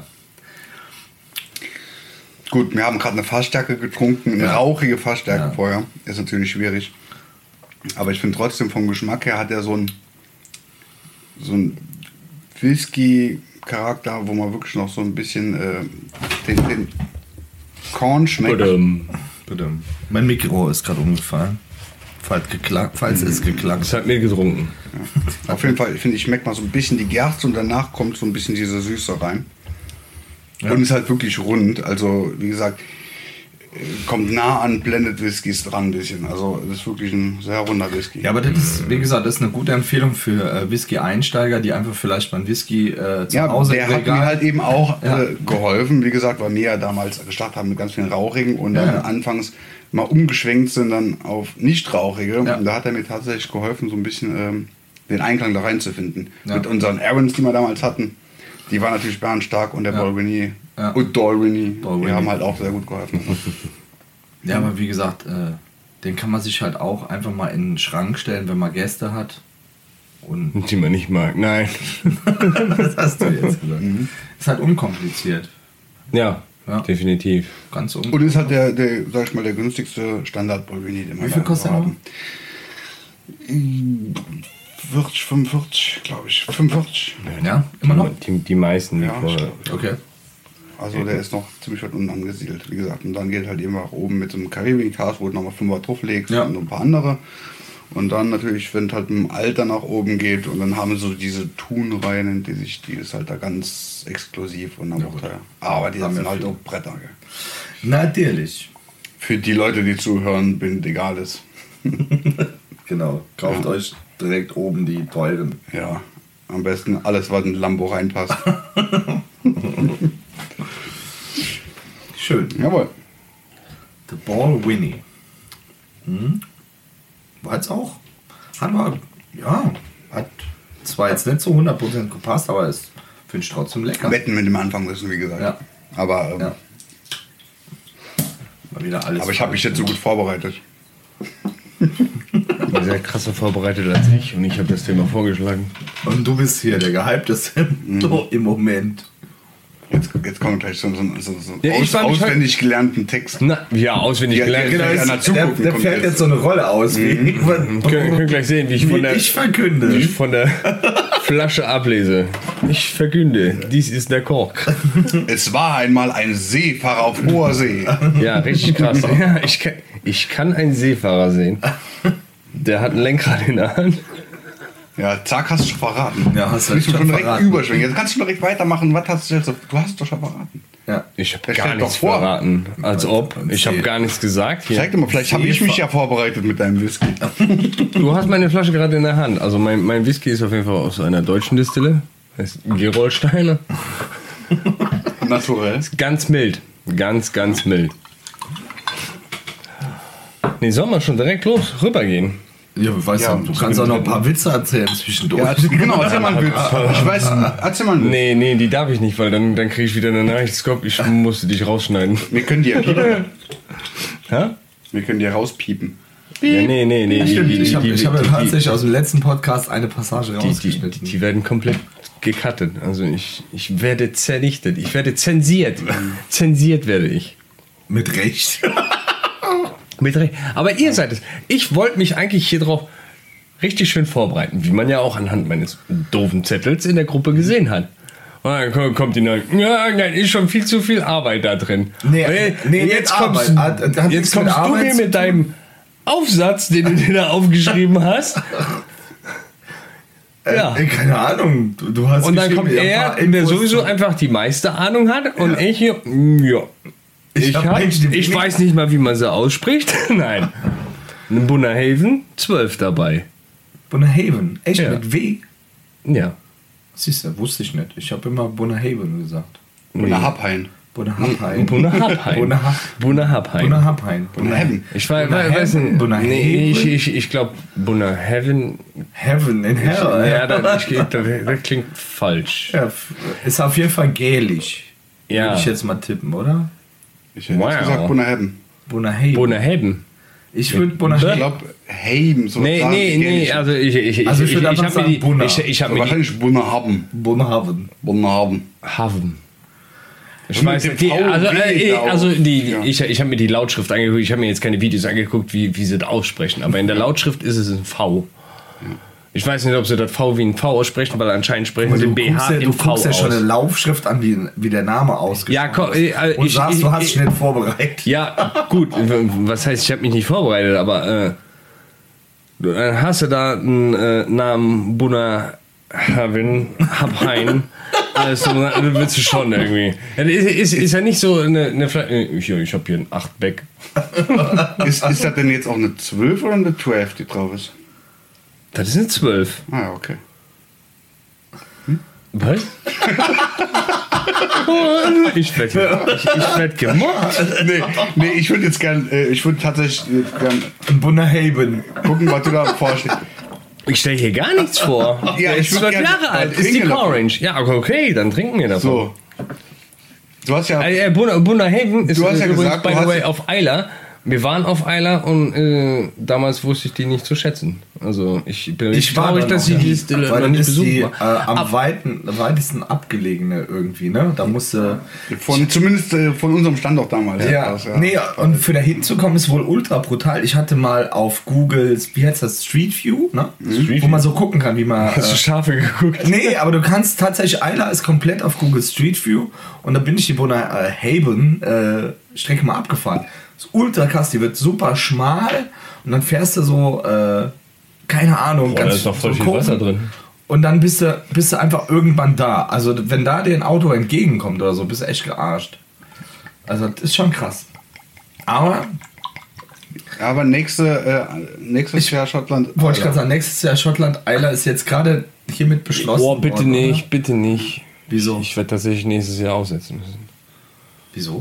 Gut, wir haben gerade eine Fassstärke getrunken, eine rauchige Fassstärke vorher. Ist natürlich schwierig. Aber ich finde trotzdem vom Geschmack her hat er so ein Whisky-Charakter, wo man wirklich noch so ein bisschen den Korn schmeckt. Mein Mikro ist gerade umgefallen. Falls es geklackt. Das hat mir getrunken. Ja. Auf jeden Fall, finde ich, schmeckt man so ein bisschen die Gerste und danach kommt so ein bisschen diese Süße rein. Ja. Und ist halt wirklich rund. Also, wie gesagt, kommt nah an Blended Whiskys dran ein bisschen. Also, das ist wirklich ein sehr runder Whisky. Ja, aber das ist, wie gesagt, das ist eine gute Empfehlung für Whisky-Einsteiger, die einfach vielleicht mal ein Whisky zu Hause der hat mir halt eben auch geholfen. Wie gesagt, weil wir ja damals gestartet haben mit ganz vielen Rauchigen und dann anfangs mal umgeschwenkt sind dann auf nicht-rauchige. Und da hat er mir tatsächlich geholfen, so ein bisschen den Einklang da reinzufinden. Ja. Mit unseren Arons, die wir damals hatten. Die waren natürlich bärenstark und der Balvenie und Dalvenie, die haben halt auch sehr gut geholfen. Ja, aber wie gesagt, den kann man sich halt auch einfach mal in den Schrank stellen, wenn man Gäste hat. Und die man nicht mag, nein. Das hast du jetzt gesagt. Ist halt unkompliziert. Ja, definitiv. Ganz und ist halt der, sag ich mal, der günstigste Standard-Balvenie, den wir Wie viel kostet er? 40, 45, glaube ich. 45. Ja, immer noch? Die meisten, die vorher. Okay. Also der ist noch ziemlich weit unten angesiedelt, wie gesagt. Und dann geht halt eben nach oben mit so einem Caribbean Cask, wo du nochmal 5er drauflegst und ein paar andere. Und dann natürlich, wenn es halt im Alter nach oben geht und dann haben wir so diese Thun-Reihen, die ist halt da ganz exklusiv und dann auch teuer. Aber die sind halt auch Bretter. Gell? Natürlich. Für die Leute, die zuhören, bin egal ist. Genau, kauft euch direkt oben die teuren. Ja, am besten alles, was in ein Lambo reinpasst. Schön. Jawohl. The Ball Winnie. War jetzt auch. Hat zwar jetzt nicht so 100% gepasst, aber es finde ich trotzdem lecker. Wetten mit dem Anfang müssen, wie gesagt. Ja. Aber, Ja. Mal wieder alles. aber ich habe mich jetzt so gut vorbereitet. Ihr seid krasser vorbereitet als ich und ich habe das Thema vorgeschlagen. Und du bist hier der Gehypteste im Moment. Jetzt kommt gleich so Ja, ich war mich auswendig gelernten Text. Na, ja, auswendig Ja, gelernt. genau. einer zugucken Der kommt fährt jetzt. jetzt so eine Rolle aus, Könnt gleich sehen, wie ich von der, ich verkünde. wie ich von der Flasche ablese. Ich verkünde, dies ist der Kork. Es war einmal ein Seefahrer auf hoher See. Ja, richtig krass. Ja, ich kann einen Seefahrer sehen. Der hat ein Lenkrad in der Hand. Ja, zack, hast du schon verraten. Ja, hast du Willst du schon schon direkt verraten. überschwingen. Jetzt kannst du direkt weitermachen. Was hast du jetzt? Du hast doch schon verraten. Ja. Ich habe Der gar stellt nichts doch vor. verraten. Als ob. Ich habe gar nichts gesagt. Hier. Zeig dir mal, vielleicht habe ich mich ja vorbereitet mit deinem Whisky. Du hast meine Flasche gerade in der Hand. Also mein Whisky ist auf jeden Fall aus einer deutschen Distille. Heißt Gerolsteiner. Naturell. Ganz mild. Ganz mild. Nee, soll man schon direkt rübergehen? Ja, weißt Ja, du kannst auch noch ein paar Witze erzählen zwischendurch. Ja, genau, erzähl mal einen Witz. Ich weiß, erzähl mal einen Witz. Nee, die darf ich nicht, weil dann kriege ich wieder eine Nachricht. Ich musste dich rausschneiden. Wir können die ja piepen. Hä? Wir können die ja rauspiepen. Ja, nee. Stimmt, ich habe die- tatsächlich aus dem letzten Podcast eine Passage rausgeschnitten. Die werden komplett gecuttet. Also ich werde zerrichtet. Ich werde zensiert. Zensiert werde ich. Mit Recht. Aber ihr seid es. Ich wollte mich eigentlich hier drauf richtig schön vorbereiten, wie man ja auch anhand meines doofen Zettels in der Gruppe gesehen hat. Und dann kommt die neue, ja, dann ist schon viel zu viel Arbeit da drin. Nee, jetzt nicht kommst, Arbeit. Hat jetzt nichts mit kommst du Arbeit mir zu mit deinem Aufsatz, den du dir da aufgeschrieben hast. Ja. Keine Ahnung. Du hast Und dann kommt geschrieben, ja, ein er, paar der Infos sowieso zu- einfach die meiste Ahnung hat und ich hier, ja. Ich weiß nicht mal, wie man sie ausspricht. Nein. In Bunnerhaven 12 dabei. Bunnerhaven. Echt Ja. mit W? Ja. Siehst du, wusste ich nicht. Ich habe immer Bunnerhaven gesagt. Und eine Habhain. Bunnerhapphain. Bunnerhapphain. Bunnerhapphain. Bunnerhapphain. Bunnerhaven. Ich weiß nicht. Bunnerhaven. Nee, ich glaube Bunnerhaven. Heaven in Hell. Ja, das klingt falsch. Ja, ist auf jeden Fall gälisch. Ja. Würde ich jetzt mal tippen, oder? Ich hätte Wow. jetzt gesagt Bunnerhaven. Bunnerhaven. Bunnerhaven. Ich würde Ich Bunnerhaven. glaube, Haven. So Nee, sagen die nee, Gälisch. also ich Also ich würde einfach habe mir sagen die Bunner. ich habe mir die Wahrscheinlich Bunnerhaben. Bunnerhaven. Bunnerhaben. Haven. Ich Und mit weiß dem nicht, die, VW da also auch. die, Ja. ich habe mir die Lautschrift angeguckt. Ich habe mir jetzt keine Videos angeguckt, wie sie das aussprechen. Aber in der Lautschrift ist es ein V. Ich weiß nicht, ob sie das V wie ein V aussprechen, weil anscheinend sprechen sie Du BH guckst ja, im du V guckst ja aus. schon eine Laufschrift an, wie der Name ausgesprochen Ja, komm, ist. Und sagst, du hast dich nicht vorbereitet. Ja, gut. Was heißt, ich habe mich nicht vorbereitet, aber dann hast du da einen Namen Bunnerhaven, Habhain. Also, dann willst du schon irgendwie. Ja, ist ja nicht so eine ich habe hier ein 8-Back. Ist das denn jetzt auch eine 12 oder eine 12, die drauf ist? Das ist eine 12. Ah, ja, okay. Was? Ich werd gemobbt. Nee, ich würde jetzt ich würde tatsächlich gern Bunnerhaven. gucken, was du da vorstellst. Ich stelle hier gar nichts vor. Ja, Der ich ist würd 12 gerne Jahre mal alt, ist die trinken davon. Orange. Ja, okay, dann trinken wir davon. So. Du hast ja. Bunnerhaven ist Du hast ja übrigens, gesagt, by du the hast- way, auf Eiler. Wir waren auf Eiler und damals wusste ich die nicht zu schätzen. Also ich bin richtig traurig, da dass noch ich die nie, Distille weil noch das nicht ist besucht die war. am weitesten abgelegene irgendwie, ne? Da musste Zumindest von unserem Standort damals. ja, aus, nee, und für da hinzukommen ist wohl ultra brutal. Ich hatte mal auf Google, wie heißt das, Street View, ne? Wo man so gucken kann, wie man Hast du Schafe geguckt? nee, aber du kannst tatsächlich, Eiler ist komplett auf Google Street View und da bin ich die Bunnerhaven Strecke mal abgefahren. Ist ultra krass, die wird super schmal und dann fährst du so, keine Ahnung, Boah, da ist noch voll viel Kurven. Wasser drin. Und dann bist du einfach irgendwann da. Also wenn da dir ein Auto entgegenkommt oder so, bist du echt gearscht. Also das ist schon krass. Aber Aber nächstes Jahr Schottland. Wollte ich gerade sagen, nächstes Jahr Schottland. Eiler ist jetzt gerade hiermit beschlossen. Oh, bitte worden, nicht, oder? bitte nicht. Wieso? Ich werde tatsächlich nächstes Jahr aussetzen müssen. Wieso?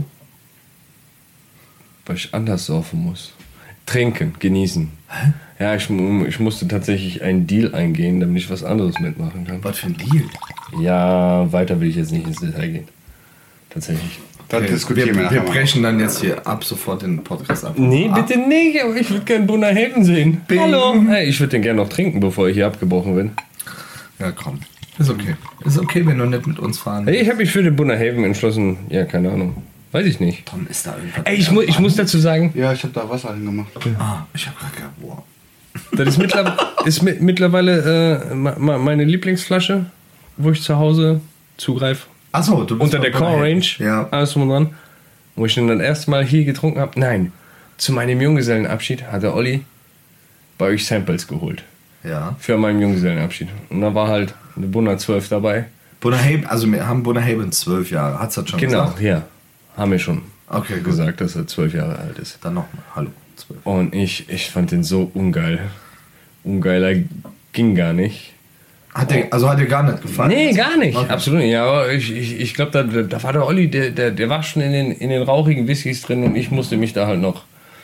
Weil ich anders saufen muss. Trinken, genießen. Hä? Ja, ich musste tatsächlich einen Deal eingehen, damit ich was anderes mitmachen kann. Was für ein Deal? Ja, weiter will ich jetzt nicht ins Detail gehen. Tatsächlich. Da diskutieren wir wir nachher mal. brechen dann jetzt hier ab sofort den Podcast ab. Nee, bitte nicht, aber ich würde gerne Bunner Haven sehen. Bing. Hallo. Hey, ich würde den gerne noch trinken, bevor ich hier abgebrochen bin. Ja, komm. Ist okay. Ist okay, wenn du nicht mit uns fahren Hey, ich habe mich für den Bunner Haven entschlossen. Ja, keine Ahnung. Weiß ich nicht. Tom, ist da irgendwas? Ey, ich muss dazu sagen, Ja, ich habe da Wasser hingemacht. Ich hab gerade gehabt, wow. das ist mittlerweile meine Lieblingsflasche, wo ich zu Hause zugreife. Achso, du bist Unter der bei Core Bunner Range, Haven. Ja. alles drum und dran. Wo ich den dann erstmal hier getrunken habe. Nein, zu meinem Junggesellenabschied hat der Olli bei euch Samples geholt. Ja. Für meinen Junggesellenabschied. Und da war halt eine Bunner 12 dabei. Bunner Haven, also wir haben Bunner Haven 12 Jahre. Hat's das schon Genau, gesagt? ja. Haben wir schon Okay, gut. gesagt, dass er 12 Jahre alt ist. Dann nochmal. Hallo. 12. Und ich fand den so ungeil. Ungeiler ging gar nicht. Hat dir gar nicht gefallen? Nee, gar nicht. Okay. Absolut nicht. Ja, aber ich glaube, da war der Olli, der war schon in den rauchigen Whiskys drin und ich musste mich da halt noch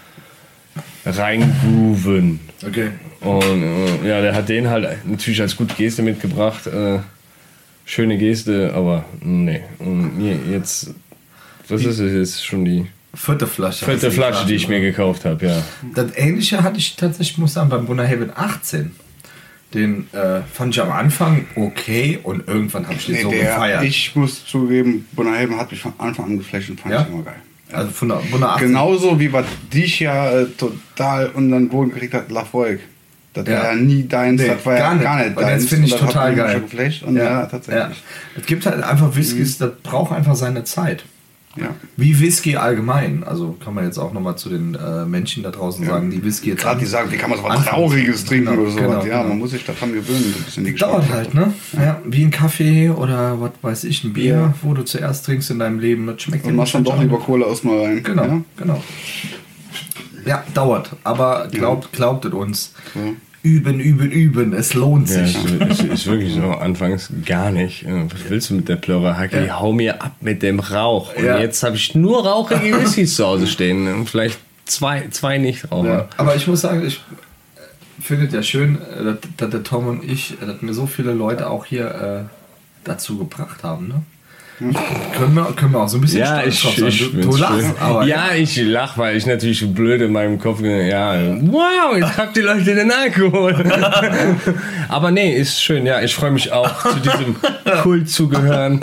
reingrooven. Okay. Und ja, der hat den halt natürlich als gute Geste mitgebracht. Schöne Geste, aber nee. Und jetzt, was ist es jetzt schon die Vierte Flasche. vierte Flasche, die ich mir gekauft habe, ja. Das Ähnliche hatte ich tatsächlich, muss sagen, beim Bunner Haven 18. Den fand ich am Anfang okay und irgendwann habe ich den so gefeiert. Ich muss zugeben, Bunner Haven hat mich von Anfang an geflasht und fand Ja? ich immer geil. Also von der Bunner 18. Genauso wie was dich ja total unter den Boden gekriegt hat, Lafroig. Das Ja. war ja nie deins, Nee, das war ja gar nicht Und deins. das finde ich Und das hat total mich geil. schon geflasht und ja, tatsächlich. Ja. Es gibt halt einfach Whiskys, das braucht einfach seine Zeit. Ja. Wie Whisky allgemein. Also kann man jetzt auch nochmal zu den Menschen da draußen sagen, die Whisky jetzt Gerade die sagen, wie kann man so was Anfangs- Trauriges trinken Genau, oder sowas. genau, Ja, genau. man muss sich daran gewöhnen, so ein bisschen die dauert halt, ne? Ja, wie ein Kaffee oder was weiß ich, ein Bier, Ja. wo du zuerst trinkst in deinem Leben. Das schmeckt Und machst dann doch lieber Cola erstmal rein. Genau, Ja? genau. Ja, dauert. Aber glaubt es uns. Ja. Üben. Es lohnt Ja, sich. ist wirklich so. Anfangs gar nicht. Was willst du mit der Plörrerhacke? Ja. Hau mir ab mit dem Rauch. Und Ja. jetzt habe ich nur rauchige Whiskys zu Hause stehen. Und vielleicht zwei nicht rauchen. Ja. Aber ich muss sagen, ich finde es ja schön, dass der Tom und ich, dass mir so viele Leute auch hier dazu gebracht haben. Ne? Können wir auch so ein bisschen Ja, stolz drauf sein. Du lachst, aber ja, ich lach, weil ich natürlich blöd in meinem Kopf, ja, wow, jetzt habt ihr Leute den Alkohol. Aber nee, ist schön, ja, ich freue mich auch, zu diesem Kult zu gehören.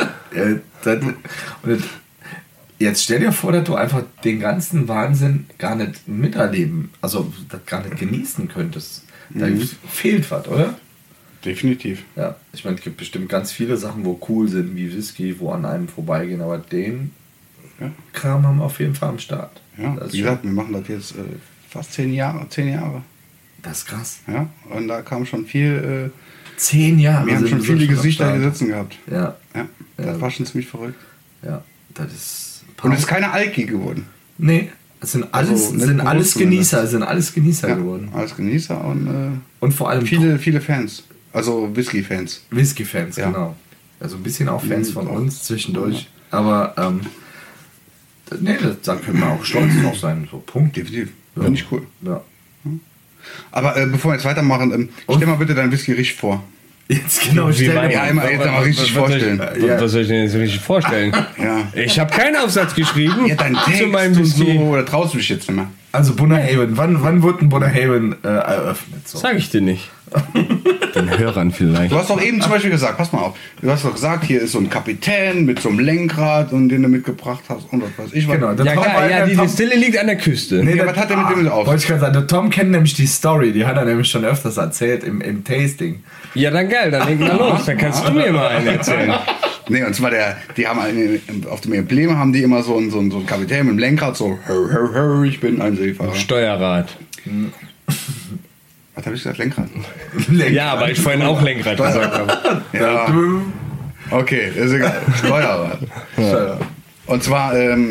Jetzt stell dir vor, dass du einfach den ganzen Wahnsinn gar nicht miterleben, also das gar nicht genießen könntest. Da fehlt was, oder? Definitiv. Ja, ich meine, es gibt bestimmt ganz viele Sachen, wo cool sind, wie Whisky, wo an einem vorbeigehen, aber den Kram haben wir auf jeden Fall am Start. Ja, Das ist wie gesagt, wir machen das jetzt fast 10 Jahre. Das ist krass. Ja, und da kam schon viel. 10 Jahre. Wir haben sind schon wir viele am Gesichter Start. hier sitzen gehabt. Ja, Ja, das war schon ziemlich verrückt. ja, das ist. Und es ist keine Alki geworden. Nee, es sind alles, Also, nicht sind alles bewusst Genießer, sind alles Genießer Ja, geworden. als Genießer und Und vor allem viele Fans. Also Whisky-Fans. Whisky-Fans, Ja. genau. Also ein bisschen auch Fans von auch. uns zwischendurch. Aber nee, da können wir auch stolz drauf sein. So, Punkt. Definitiv. Ja. Finde ich cool. Ja. Aber bevor wir jetzt weitermachen, stell mal bitte deinen Whisky richtig vor. Jetzt genau, Wie stell dir mein- Ja, einmal jetzt mal richtig vorstellen. Was soll ich denn jetzt richtig vorstellen? Ja. Ich habe keinen Aufsatz geschrieben Ja, dein zu Text meinem und so, Whisky. oder traust du dich jetzt nicht mehr? Also Bunner Haven, wann wurde ein Bunner Haven eröffnet? So. Sag ich dir nicht. Den Hörern vielleicht. Du hast doch eben zum Beispiel gesagt, pass mal auf, du hast doch gesagt, hier ist so ein Kapitän mit so einem Lenkrad und den du mitgebracht hast und was weiß ich was. Genau, der Ja, Tom war geil, ja, der die Tom- Distille liegt an der Küste. Nee, Ja, der- was hat der mit dem auf? Wollte ich gerade sagen, der Tom kennt nämlich die Story, die hat er nämlich schon öfters erzählt im Tasting. Ja, dann geil, dann leg mal los. Dann kannst du mir mal einen erzählen. Nee, und zwar die haben auf dem Emblem haben die immer so einen Kapitän mit dem Lenkrad, so ich bin ein Seefahrer. Steuerrad. Was habe ich gesagt? Lenkrad? Ja, weil ich vorhin auch Lenkrad gesagt habe. Ja. Okay, ist egal. Steuerrad. Und zwar,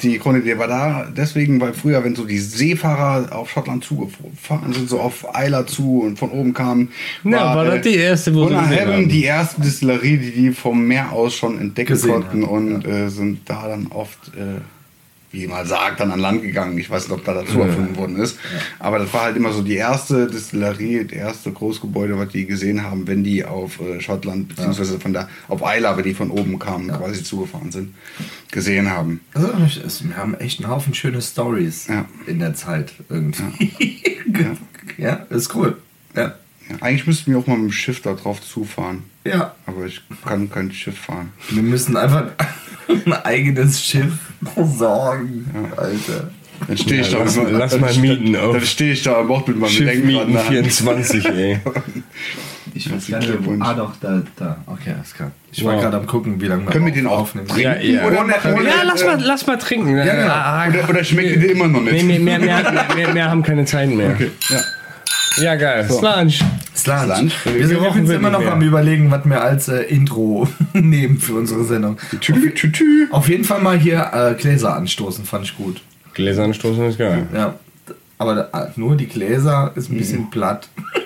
die Chronik, die war da deswegen, weil früher, wenn so die Seefahrer auf Schottland zugefahren sind, so auf Isla zu und von oben kamen, war das die erste, wo sie Bunner gesehen Heaven haben? die erste Distillerie, die vom Meer aus schon entdecken Gesehen konnten haben, und sind da dann oft, wie man sagt, dann an Land gegangen. Ich weiß nicht, ob da dazu erfunden worden ist. Aber das war halt immer so die erste Distillerie, das erste Großgebäude, was die gesehen haben, wenn die auf Schottland, beziehungsweise auf Isla, wenn die von oben kamen, quasi zugefahren sind, gesehen haben. Also, wir haben echt einen Haufen schöne Stories in der Zeit irgendwie. Ja, ist cool. Ja. Ja, eigentlich müssten wir auch mal mit dem Schiff da drauf zufahren. Ja. Aber ich kann kein Schiff fahren. Wir müssen einfach ein eigenes Schiff besorgen, Alter. Dann stehe ich Ja, da. lass mal mieten auf. Dann stehe ich da am Bord mit meinem Schiff Lenkrad in mieten der Hand. 24, ey. Ich weiß gar nicht, wo- doch, da. Okay, alles klar. Ich war gerade am gucken, wie lange Können wir den auch aufnehmen. trinken? Ja. Oder Lass mal trinken. oder schmeckt dir immer noch nicht? Nee, mehr haben keine Zeit mehr. Okay. Ja. Ja, geil. Slunch. Slange. Wir Wir sind brauchen jetzt immer wirklich noch mehr. am Überlegen, was wir als Intro nehmen für unsere Sendung. Tü. Auf jeden Fall mal hier Gläser anstoßen, fand ich gut. Gläser anstoßen ist geil. Ja, aber nur die Gläser ist ein bisschen platt.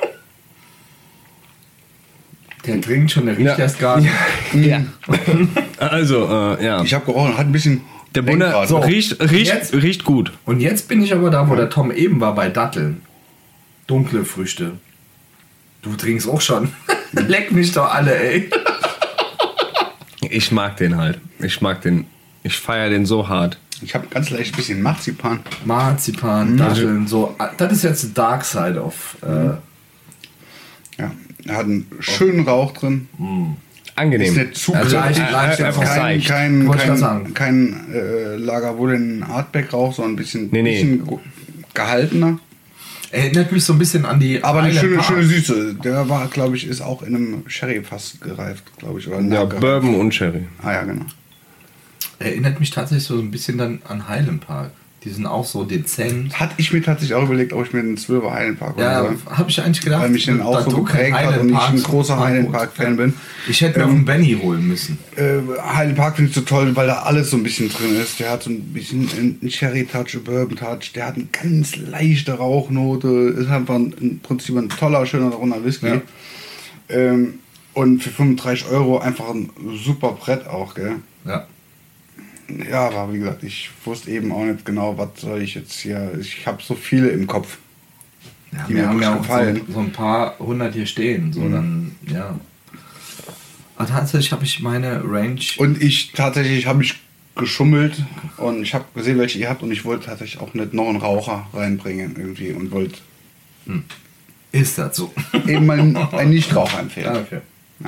Der trinkt schon, der riecht Ja. erst gerade. Ja. Also, ja. Ich habe gerochen, hat ein bisschen. Der Bunner Lenkrad. So. riecht Jetzt? gut. Und jetzt bin ich aber da, wo der Tom eben war, bei Datteln. Dunkle Früchte. Du trinkst auch schon. Leck mich doch alle, ey. Ich mag den halt. Ich feiere den so hart. Ich habe ganz leicht ein bisschen Marzipan. Marzipan, Datteln, so. Das ist jetzt the dark side of. Ja. Er hat einen schönen Rauch drin. Ist Angenehm. nicht zu Also kräftig. leicht, einfach seicht. kein Wollte ich grad sagen. Lagerwullen Artback-Rauch, sondern ein bisschen, Nee. bisschen gehaltener. Erinnert mich so ein bisschen an die. Aber eine Island schöne Park. Süße. Der war, glaube ich, ist auch in einem Sherry-Fass gereift, glaube ich. Oder Ja, nachgereift. Bourbon und Sherry. Ah ja, genau. Erinnert mich tatsächlich so ein bisschen dann an Highland Park. Die sind auch so dezent. Hatte ich mir tatsächlich auch überlegt, ob ich mir einen 12er Highland Park Ja, hole. habe ich eigentlich gedacht. Weil mich den auch da so du kein geprägt hat Highland und ich Park ein so großer gut. Highland Park-Fan bin. Ich hätte mir auch einen Benny holen müssen. Highland Park finde ich so toll, weil da alles so ein bisschen drin ist. Der hat so ein bisschen einen Sherry-Touch, einen Bourbon-Touch. Der hat eine ganz leichte Rauchnote. Ist einfach im Prinzip ein toller, schöner, runder Whisky. Ja. Und für 35 € einfach ein super Brett auch, gell? Ja. Ja, aber wie gesagt, ich wusste eben auch nicht genau, was soll ich jetzt hier. Ich habe so viele im Kopf. Ja, Die wir mir haben ja wirklich auch gefallen. so ein paar hundert hier stehen. So dann, ja. Aber tatsächlich habe ich meine Range. Und tatsächlich habe ich geschummelt und ich habe gesehen, welche ihr habt und ich wollte tatsächlich auch nicht noch einen Raucher reinbringen irgendwie und wollte Ist das so? eben mal einen Nichtraucher empfehlen. okay.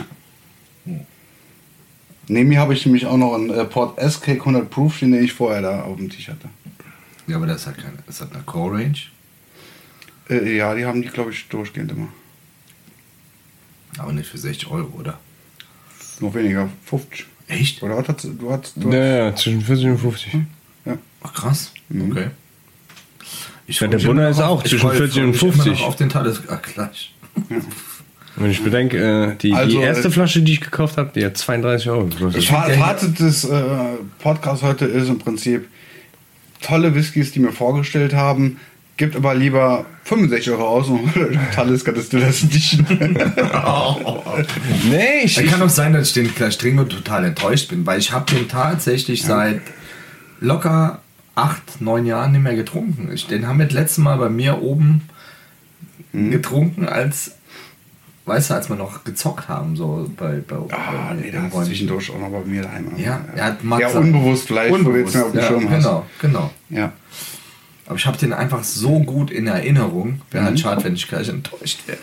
Neben mir habe ich nämlich auch noch einen Port S-Cake 100 Proof, den ich vorher da auf dem Tisch hatte. Ja, aber das hat keine. Ist das eine Core Range? Ja, die haben die, glaube ich, durchgehend immer. Aber nicht für 60 €, oder? Noch weniger, 50. Echt? Oder was hast du? Ja, zwischen 40 und 50. Ja. Ach krass. Okay. Ich Ja, der freu mich Bunner immer ist noch auch ich zwischen freu- 40 und freu mich immer 50. noch auf den Tages. Ach, gleich. Wenn ich bedenke, die Also, erste Flasche, die ich gekauft habe, die hat 32 € gekostet. Fazit des Podcasts heute ist im Prinzip tolle Whiskys, die mir vorgestellt haben. Gibt aber lieber 65 € aus und Talisker Distillers Edition. Nee, Es kann auch sein, dass ich den gleich trinke und total enttäuscht bin, weil ich habe den tatsächlich seit locker 8, 9 Jahren nicht mehr getrunken. Den haben wir das letzte Mal bei mir oben getrunken, als wir noch gezockt haben, so bei Nee, da im hat Räumchen. zwischendurch auch noch bei mir daheim. Ja, ja, mag sein. unbewusst vielleicht, wo du jetzt mehr auf dem ja, Schirm hast. genau. Ja. Aber ich habe den einfach so gut in Erinnerung. Wäre halt schade, wenn ich gleich enttäuscht werde.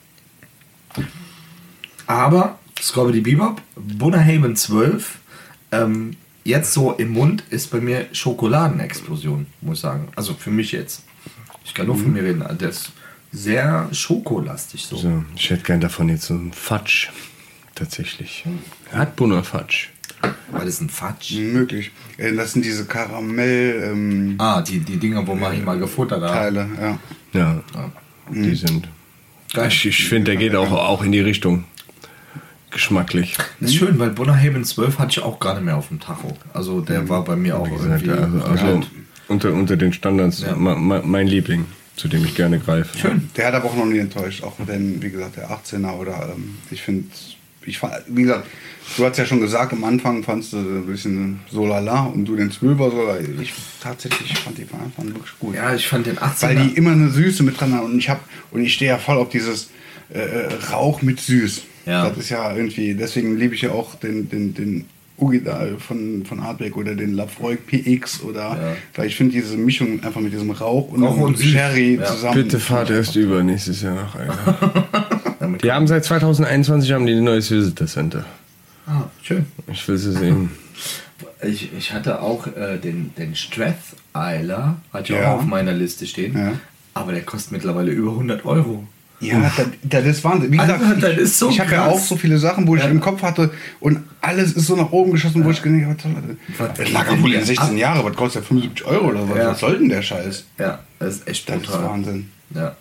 Aber Scrobby Bebop, Bunnerhaven 12, jetzt so im Mund ist bei mir Schokoladenexplosion, muss ich sagen. Also für mich jetzt. Ich kann nur von mir reden. Der ist sehr schokolastig so. So, ich hätte gern davon jetzt so einen Fudge. Tatsächlich. Hat Bunner Fudge. Weil das ist ein Fatsch. Möglich. Das sind diese Karamell Die Dinger, wo man hier mal gefuttert hat. Teile, ja. Ja, die sind. Geil. Ich finde, der geht auch in die Richtung. geschmacklich. Das ist schön, weil Bunnerhaven 12 hatte ich auch gar nicht mehr auf dem Tacho. Also der war bei mir auch irgendwie... Also unter den Standards mein Liebling, zu dem ich gerne greife. Schön. Der hat aber auch noch nie enttäuscht, auch wenn, wie gesagt, der 18er oder wie gesagt, du hast ja schon gesagt, am Anfang fandst du ein bisschen so lala und du den 12er so, ich tatsächlich fand die von Anfang an wirklich gut. Ja, ich fand den 18er... Weil die immer eine Süße mit dran haben und ich stehe ja voll auf dieses Rauch mit süß. Ja. Das ist ja irgendwie, deswegen liebe ich ja auch den Ugidal von Artback oder den Lafroig PX oder, weil ich finde diese Mischung einfach mit diesem Rauch und Sherry zusammen. Bitte fahrt erst über nächstes Jahr nach Alter. Die haben seit 2021 die ein neues Visitor Center. Ah, schön. Ich will sie sehen. Ich hatte auch den Stratheiler, hatte ich auch auf meiner Liste stehen, aber der kostet mittlerweile über 100 €. Ja, das ist Wahnsinn. Wie gesagt, das ist so ich habe ja auch so viele Sachen, wo ich im Kopf hatte und alles ist so nach oben geschossen, wo ich gedacht habe, das lag ja wohl in 16 Jahre, was kostet ja 75 € oder was? Was soll denn der Scheiß? Ja, das ist echt brutal. Das ist Wahnsinn. Ja.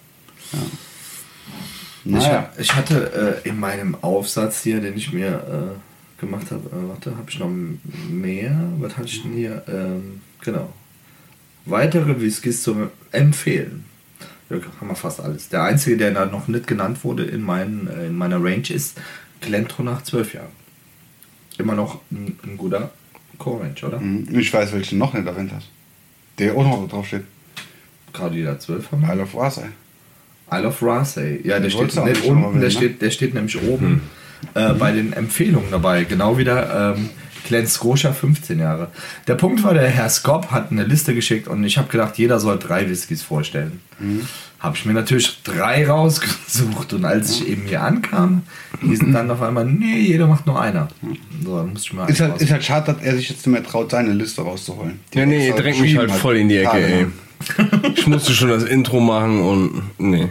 Naja. Ich hatte in meinem Aufsatz hier, den ich mir gemacht habe, habe ich noch mehr? Was hatte ich denn hier? Genau. Weitere Whiskys zum Empfehlen. Da haben wir fast alles. Der einzige, der da noch nicht genannt wurde in meiner Range ist Glentronach 12 Jahre. Immer noch ein guter Core-Range, oder? Ich weiß, welchen noch nicht erwähnt hast. Der auch noch drauf steht. Gerade wieder 12 haben wir. Isle of Rasay. Isle of Rasay. Ja, der steht nicht unten, der steht nämlich oben bei den Empfehlungen dabei. Genau wieder Glen Scotia 15 Jahre. Der Punkt war, der Herr Scott hat eine Liste geschickt und ich habe gedacht, jeder soll 3 Whiskys vorstellen. Habe ich mir natürlich 3 rausgesucht und als ich eben hier ankam, hießen dann auf einmal, nee, jeder macht nur einer. So, dann musste ich mal ist halt schade, dass er sich jetzt nicht mehr traut, seine Liste rauszuholen. Ja, nee, ihr drängt mich halt voll in die Ecke, ey. Ich musste schon das Intro machen und nee.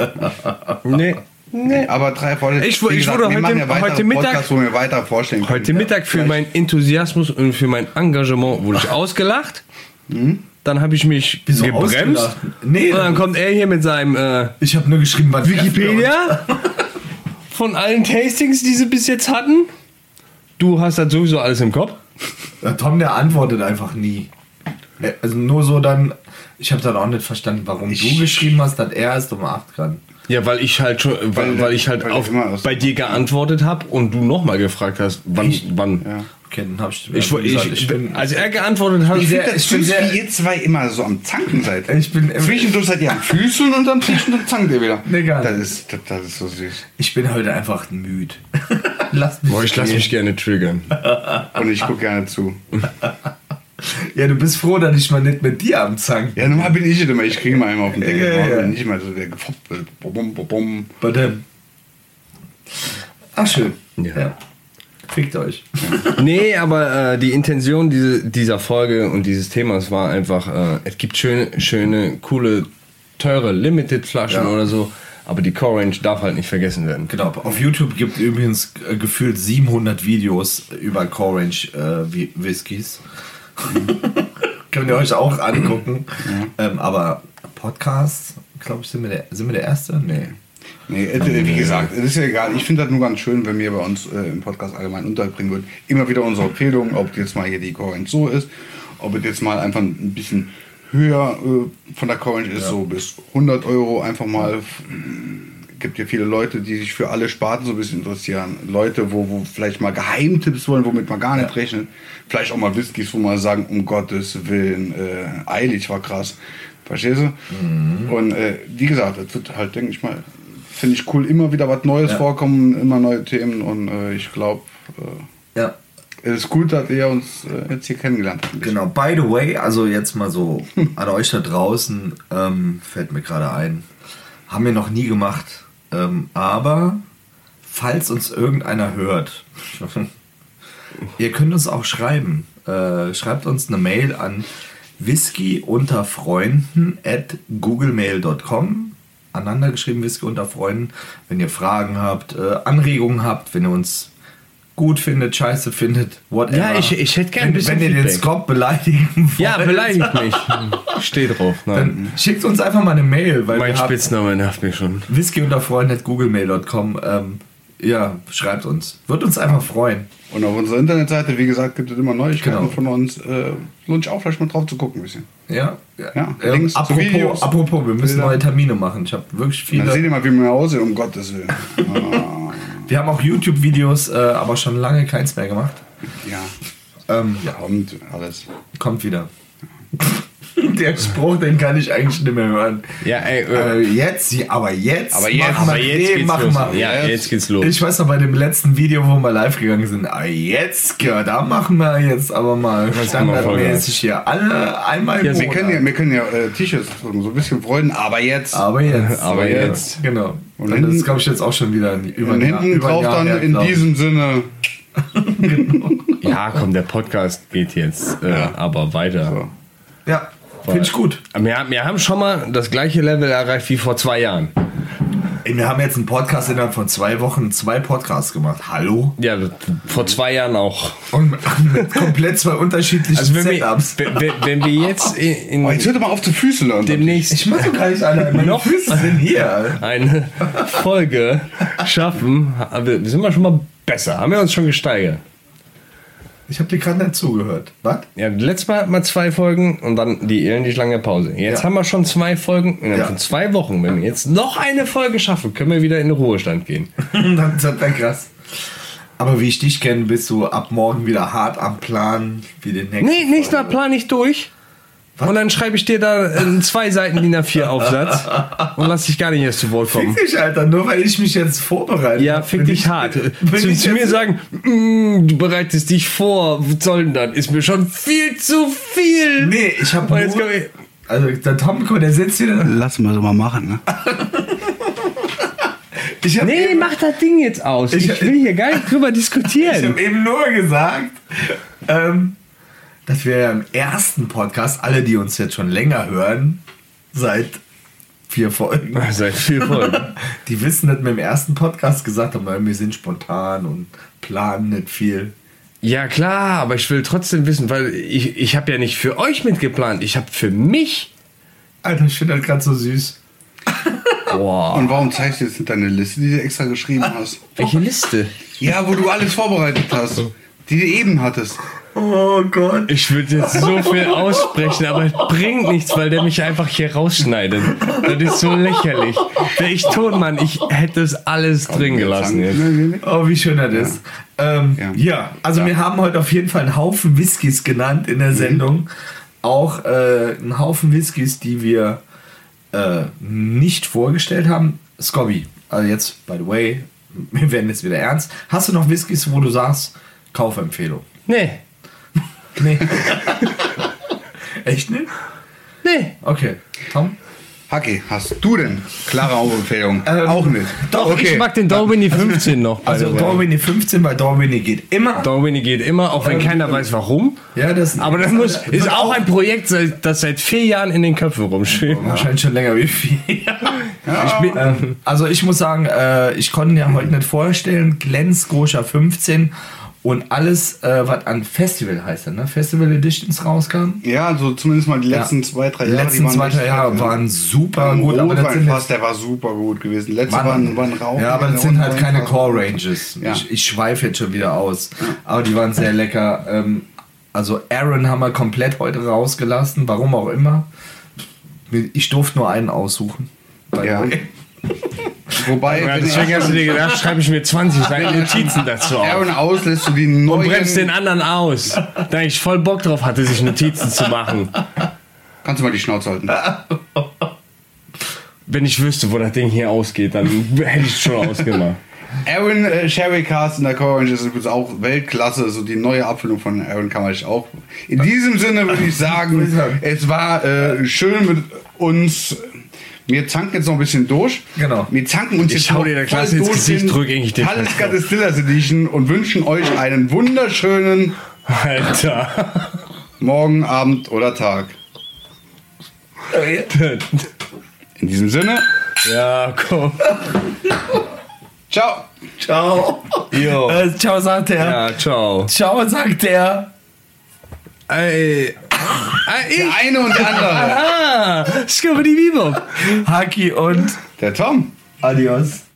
Nee. Aber 3 Vorstellungen. Ich wurde heute Mittag, wo wir weiter vorstellen können. Heute Mittag für meinen Enthusiasmus und für mein Engagement wurde ich ausgelacht. Dann habe ich mich gebremst. Nee, und dann kommt er hier mit seinem ich habe nur geschrieben, was Wikipedia von allen Tastings, die sie bis jetzt hatten. Du hast das sowieso alles im Kopf. Ja, Tom, der antwortet einfach nie. Also nur so dann, ich habe dann auch nicht verstanden, warum du geschrieben hast, dass er erst um 8 kann. Ja, weil ich halt schon, weil ich halt bei dir geantwortet habe und du nochmal gefragt hast, wann. Ja. Okay, dann hab ich als er geantwortet hat, ich finde, wie ihr zwei immer so am Zanken seid. Zwischendurch seid ihr am Füßen und dann zwischendurch zankt ihr wieder. Nee, gar nicht. Das ist so süß. Ich bin heute einfach müde. Ich lass mich gerne triggern. Und ich gucke gerne zu. Ja, du bist froh, dass ich mal nicht mit dir am Zanken bin. Ja, normal bin ich immer. Ich kriege mal einmal auf den Deckel. Ja. Nicht mal so der gefoppt. Ach, schön. Ja. Fickt euch. Nee, aber die Intention dieser Folge und dieses Themas war einfach, es gibt schöne, coole, teure Limited-Flaschen oder so, aber die Core Range darf halt nicht vergessen werden. Genau, auf YouTube gibt es übrigens gefühlt 700 Videos über Core Range Whiskys. Könnt ihr euch auch angucken. Aber Podcasts, glaube ich, sind wir der Erste? Nee, wie gesagt, es ist ja egal. Ich finde das nur ganz schön, wenn wir bei uns im Podcast allgemein unterbringen würden. Immer wieder unsere Empfehlungen, ob jetzt mal hier die Core Range so ist, ob es jetzt mal einfach ein bisschen höher von der Core Range ist, so bis 100 € einfach mal. Gibt ja viele Leute, die sich für alle Sparten so ein bisschen interessieren. Leute, wo vielleicht mal Geheimtipps wollen, womit man gar nicht rechnet. Vielleicht auch mal Whiskys, wo man sagen, um Gottes Willen, Eilig war krass. Verstehst du? Und wie gesagt, das wird halt, denke ich mal, finde ich cool, immer wieder was Neues vorkommen, immer neue Themen und ich glaube, es ist gut, dass ihr uns jetzt hier kennengelernt habt. Genau, by the way, also jetzt mal so an euch da draußen, fällt mir gerade ein, haben wir noch nie gemacht, aber falls uns irgendeiner hört, ihr könnt uns auch schreiben. Schreibt uns eine Mail an whiskyunterfreunden@googlemail.com. Aneinander geschrieben, Whisky unter Freunden. Wenn ihr Fragen habt, Anregungen habt, wenn ihr uns gut findet, scheiße findet, whatever. Ja, ich hätte gerne ein bisschen Wenn ihr den Scott beleidigen wollt. Ja, beleidigt mich. Steht drauf. Dann schickt uns einfach mal eine Mail. Weil mein Spitzname nervt mich schon. whiskyunterfreunden@googlemail.com. ja, schreibt uns. Wird uns einfach freuen. Und auf unserer Internetseite, wie gesagt, gibt es immer Neuigkeiten Genau. von uns. Lohnt sich auch vielleicht mal drauf zu gucken ein bisschen. Ja. Links zu Videos, apropos, wir müssen Bilder. neue Termine machen. Ich habe wirklich Dann seht viele. ihr mal, wie wir aussehen, um Gottes Willen. Wir haben auch YouTube-Videos, aber schon lange keins mehr gemacht. Ja, Ja, kommt alles. kommt wieder. Der Spruch, den kann ich eigentlich nicht mehr hören. Ja, ey, Jetzt, Aber jetzt geht's los. Ja, jetzt geht's los. Ich weiß noch, bei dem letzten Video, wo wir live gegangen sind, jetzt, ja, da machen wir jetzt aber mal standardmäßig hier alle einmal im Ja, Monat. Wir können ja T-Shirts drucken, so ein bisschen Freuden, aber jetzt. Aber jetzt. Aber jetzt. Genau. Und Und das hinten- glaube ich jetzt auch schon wieder über Und ein Jahr- hinten über ein drauf Jahr dann her, in glaub ich. diesem Sinne. ja, komm, der Podcast geht jetzt aber weiter. So. Ja, finde ich gut. Wir haben schon mal das gleiche Level erreicht wie vor 2 Jahren. Ey, wir haben jetzt einen Podcast innerhalb von 2 Wochen 2 Podcasts gemacht. Hallo? Ja, vor 2 Jahren auch. Und mit komplett 2 unterschiedlichen Also wenn Setups. wenn wir jetzt in Oh, jetzt hört doch mal auf zu Füßeln. Und demnächst Ich mach doch gar nicht alle. Meine Noch? Füße sind hier. eine Folge schaffen, sind wir schon mal besser. Haben wir uns schon gesteigert. Ich habe dir gerade nicht zugehört. Was? Ja, letztes Mal hatten wir 2 Folgen und dann die elendig lange Pause. Jetzt Ja. haben wir schon 2 Folgen innerhalb Ja. von 2 Wochen. Wenn wir jetzt noch eine Folge schaffen, können wir wieder in den Ruhestand gehen. Das wäre krass. Aber wie ich dich kenne, bist du ab morgen wieder hart am Plan, wie den nächsten. Nee, nächstes Mal plane ich durch. Und dann schreibe ich dir da einen 2 Seiten DIN A4 Aufsatz und lass dich gar nicht erst zu Wort kommen. Fick dich, Alter, nur weil ich mich jetzt vorbereite. Ja, fick dich hart. Bin ich Zu mir jetzt- sagen, du bereitest dich vor, was soll denn das? Ist mir schon viel zu viel. Nee, ich habe Und jetzt komm ich- Also der Tomko, der sitzt wieder. Lass mal so mal machen, ne? Ich hab Nee, eben, mach das Ding jetzt aus. Ich- Ich will hier gar nicht drüber ich diskutieren. habe eben nur gesagt, dass wir im ersten Podcast, alle, die uns jetzt schon länger hören, seit 4 Folgen, Seit 4 Folgen. die wissen, dass wir im ersten Podcast gesagt haben, weil wir sind spontan und planen nicht viel. Ja klar, aber ich will trotzdem wissen, weil ich habe ja nicht für euch mitgeplant, ich habe für mich. Alter, ich finde das gerade so süß. Boah. Und warum zeigst du jetzt nicht deine Liste, die du extra geschrieben hast? Welche Liste? Ja, wo du alles vorbereitet hast, die du eben hattest. Oh Gott. Ich würde jetzt so viel aussprechen, aber es bringt nichts, weil der mich einfach hier rausschneidet. Das ist so lächerlich. Wäre ich Tonmann, ich hätte es alles drin gelassen jetzt. Oh, wie schön das ist. Ja, also wir haben heute auf jeden Fall einen Haufen Whiskys genannt in der Sendung. Auch einen Haufen Whiskys, die wir nicht vorgestellt haben. Scobby, also jetzt, by the way, wir werden jetzt wieder ernst. Hast du noch Whiskys, wo du sagst, Kaufempfehlung? Nee, Nee. Echt nicht? nee. Okay. Tom? Hacki, hast du denn klare Empfehlung? Auch nicht. Doch, okay. Ich mag den Darwini 15 noch. Also Darwini 15, weil Darwini geht immer. Darwini geht immer, auch wenn keiner weiß warum. Ja, das Aber das ist auch ein Projekt, das seit 4 Jahren in den Köpfen rumschwebt. wahrscheinlich schon länger wie 4 Jahre. Also ich muss sagen, ich konnte ihn ja heute nicht vorstellen. Glenn Scotia 15 und alles, was an Festival heißt, ne? Festival Editions rauskam. Ja, so zumindest mal die letzten 2, 3 Die Jahre. letzten 2, 3 Jahre waren super gut, aber das sind Rotweinfass, der war super gut gewesen. Letzte waren, waren Rauch. ja, aber das sind halt keine Core Ranges. Ja. Ich schweife jetzt schon wieder aus. Aber die waren sehr lecker. Also Aaron haben wir komplett heute rausgelassen, warum auch immer. Ich durfte nur einen aussuchen. Ja. Wobei, Ja, wenn deswegen hast du dir gedacht, schreibe ich mir 20 Seiten Notizen dazu auf. Aaron auslässt, du die Und neuen... bremst den anderen aus. Da ich voll Bock drauf hatte, sich Notizen zu machen. Kannst du mal die Schnauze halten? Wenn ich wüsste, wo das Ding hier ausgeht, dann hätte ich es schon ausgemacht. Aaron Sherry Cast in der Core Range ist übrigens auch Weltklasse. So die neue Abfüllung von Aaron kann man sich auch. In diesem Sinne würde ich sagen, es war schön mit uns. Wir zanken jetzt noch ein bisschen durch. Genau. Wir zanken uns Ich jetzt hau noch dir der voll Klasse ins durch Gesicht, in drück ich den Talisker Distillers Edition und wünschen euch einen wunderschönen Alter. Morgen, Abend oder Tag. In diesem Sinne, Ja, komm. ciao. Ciao. Jo. Ciao, sagt er. Ja, ciao. Ciao, sagt er. Ey. Der eine und der andere. Ah, Scooby-Doo. Haki und Der Tom. Adios.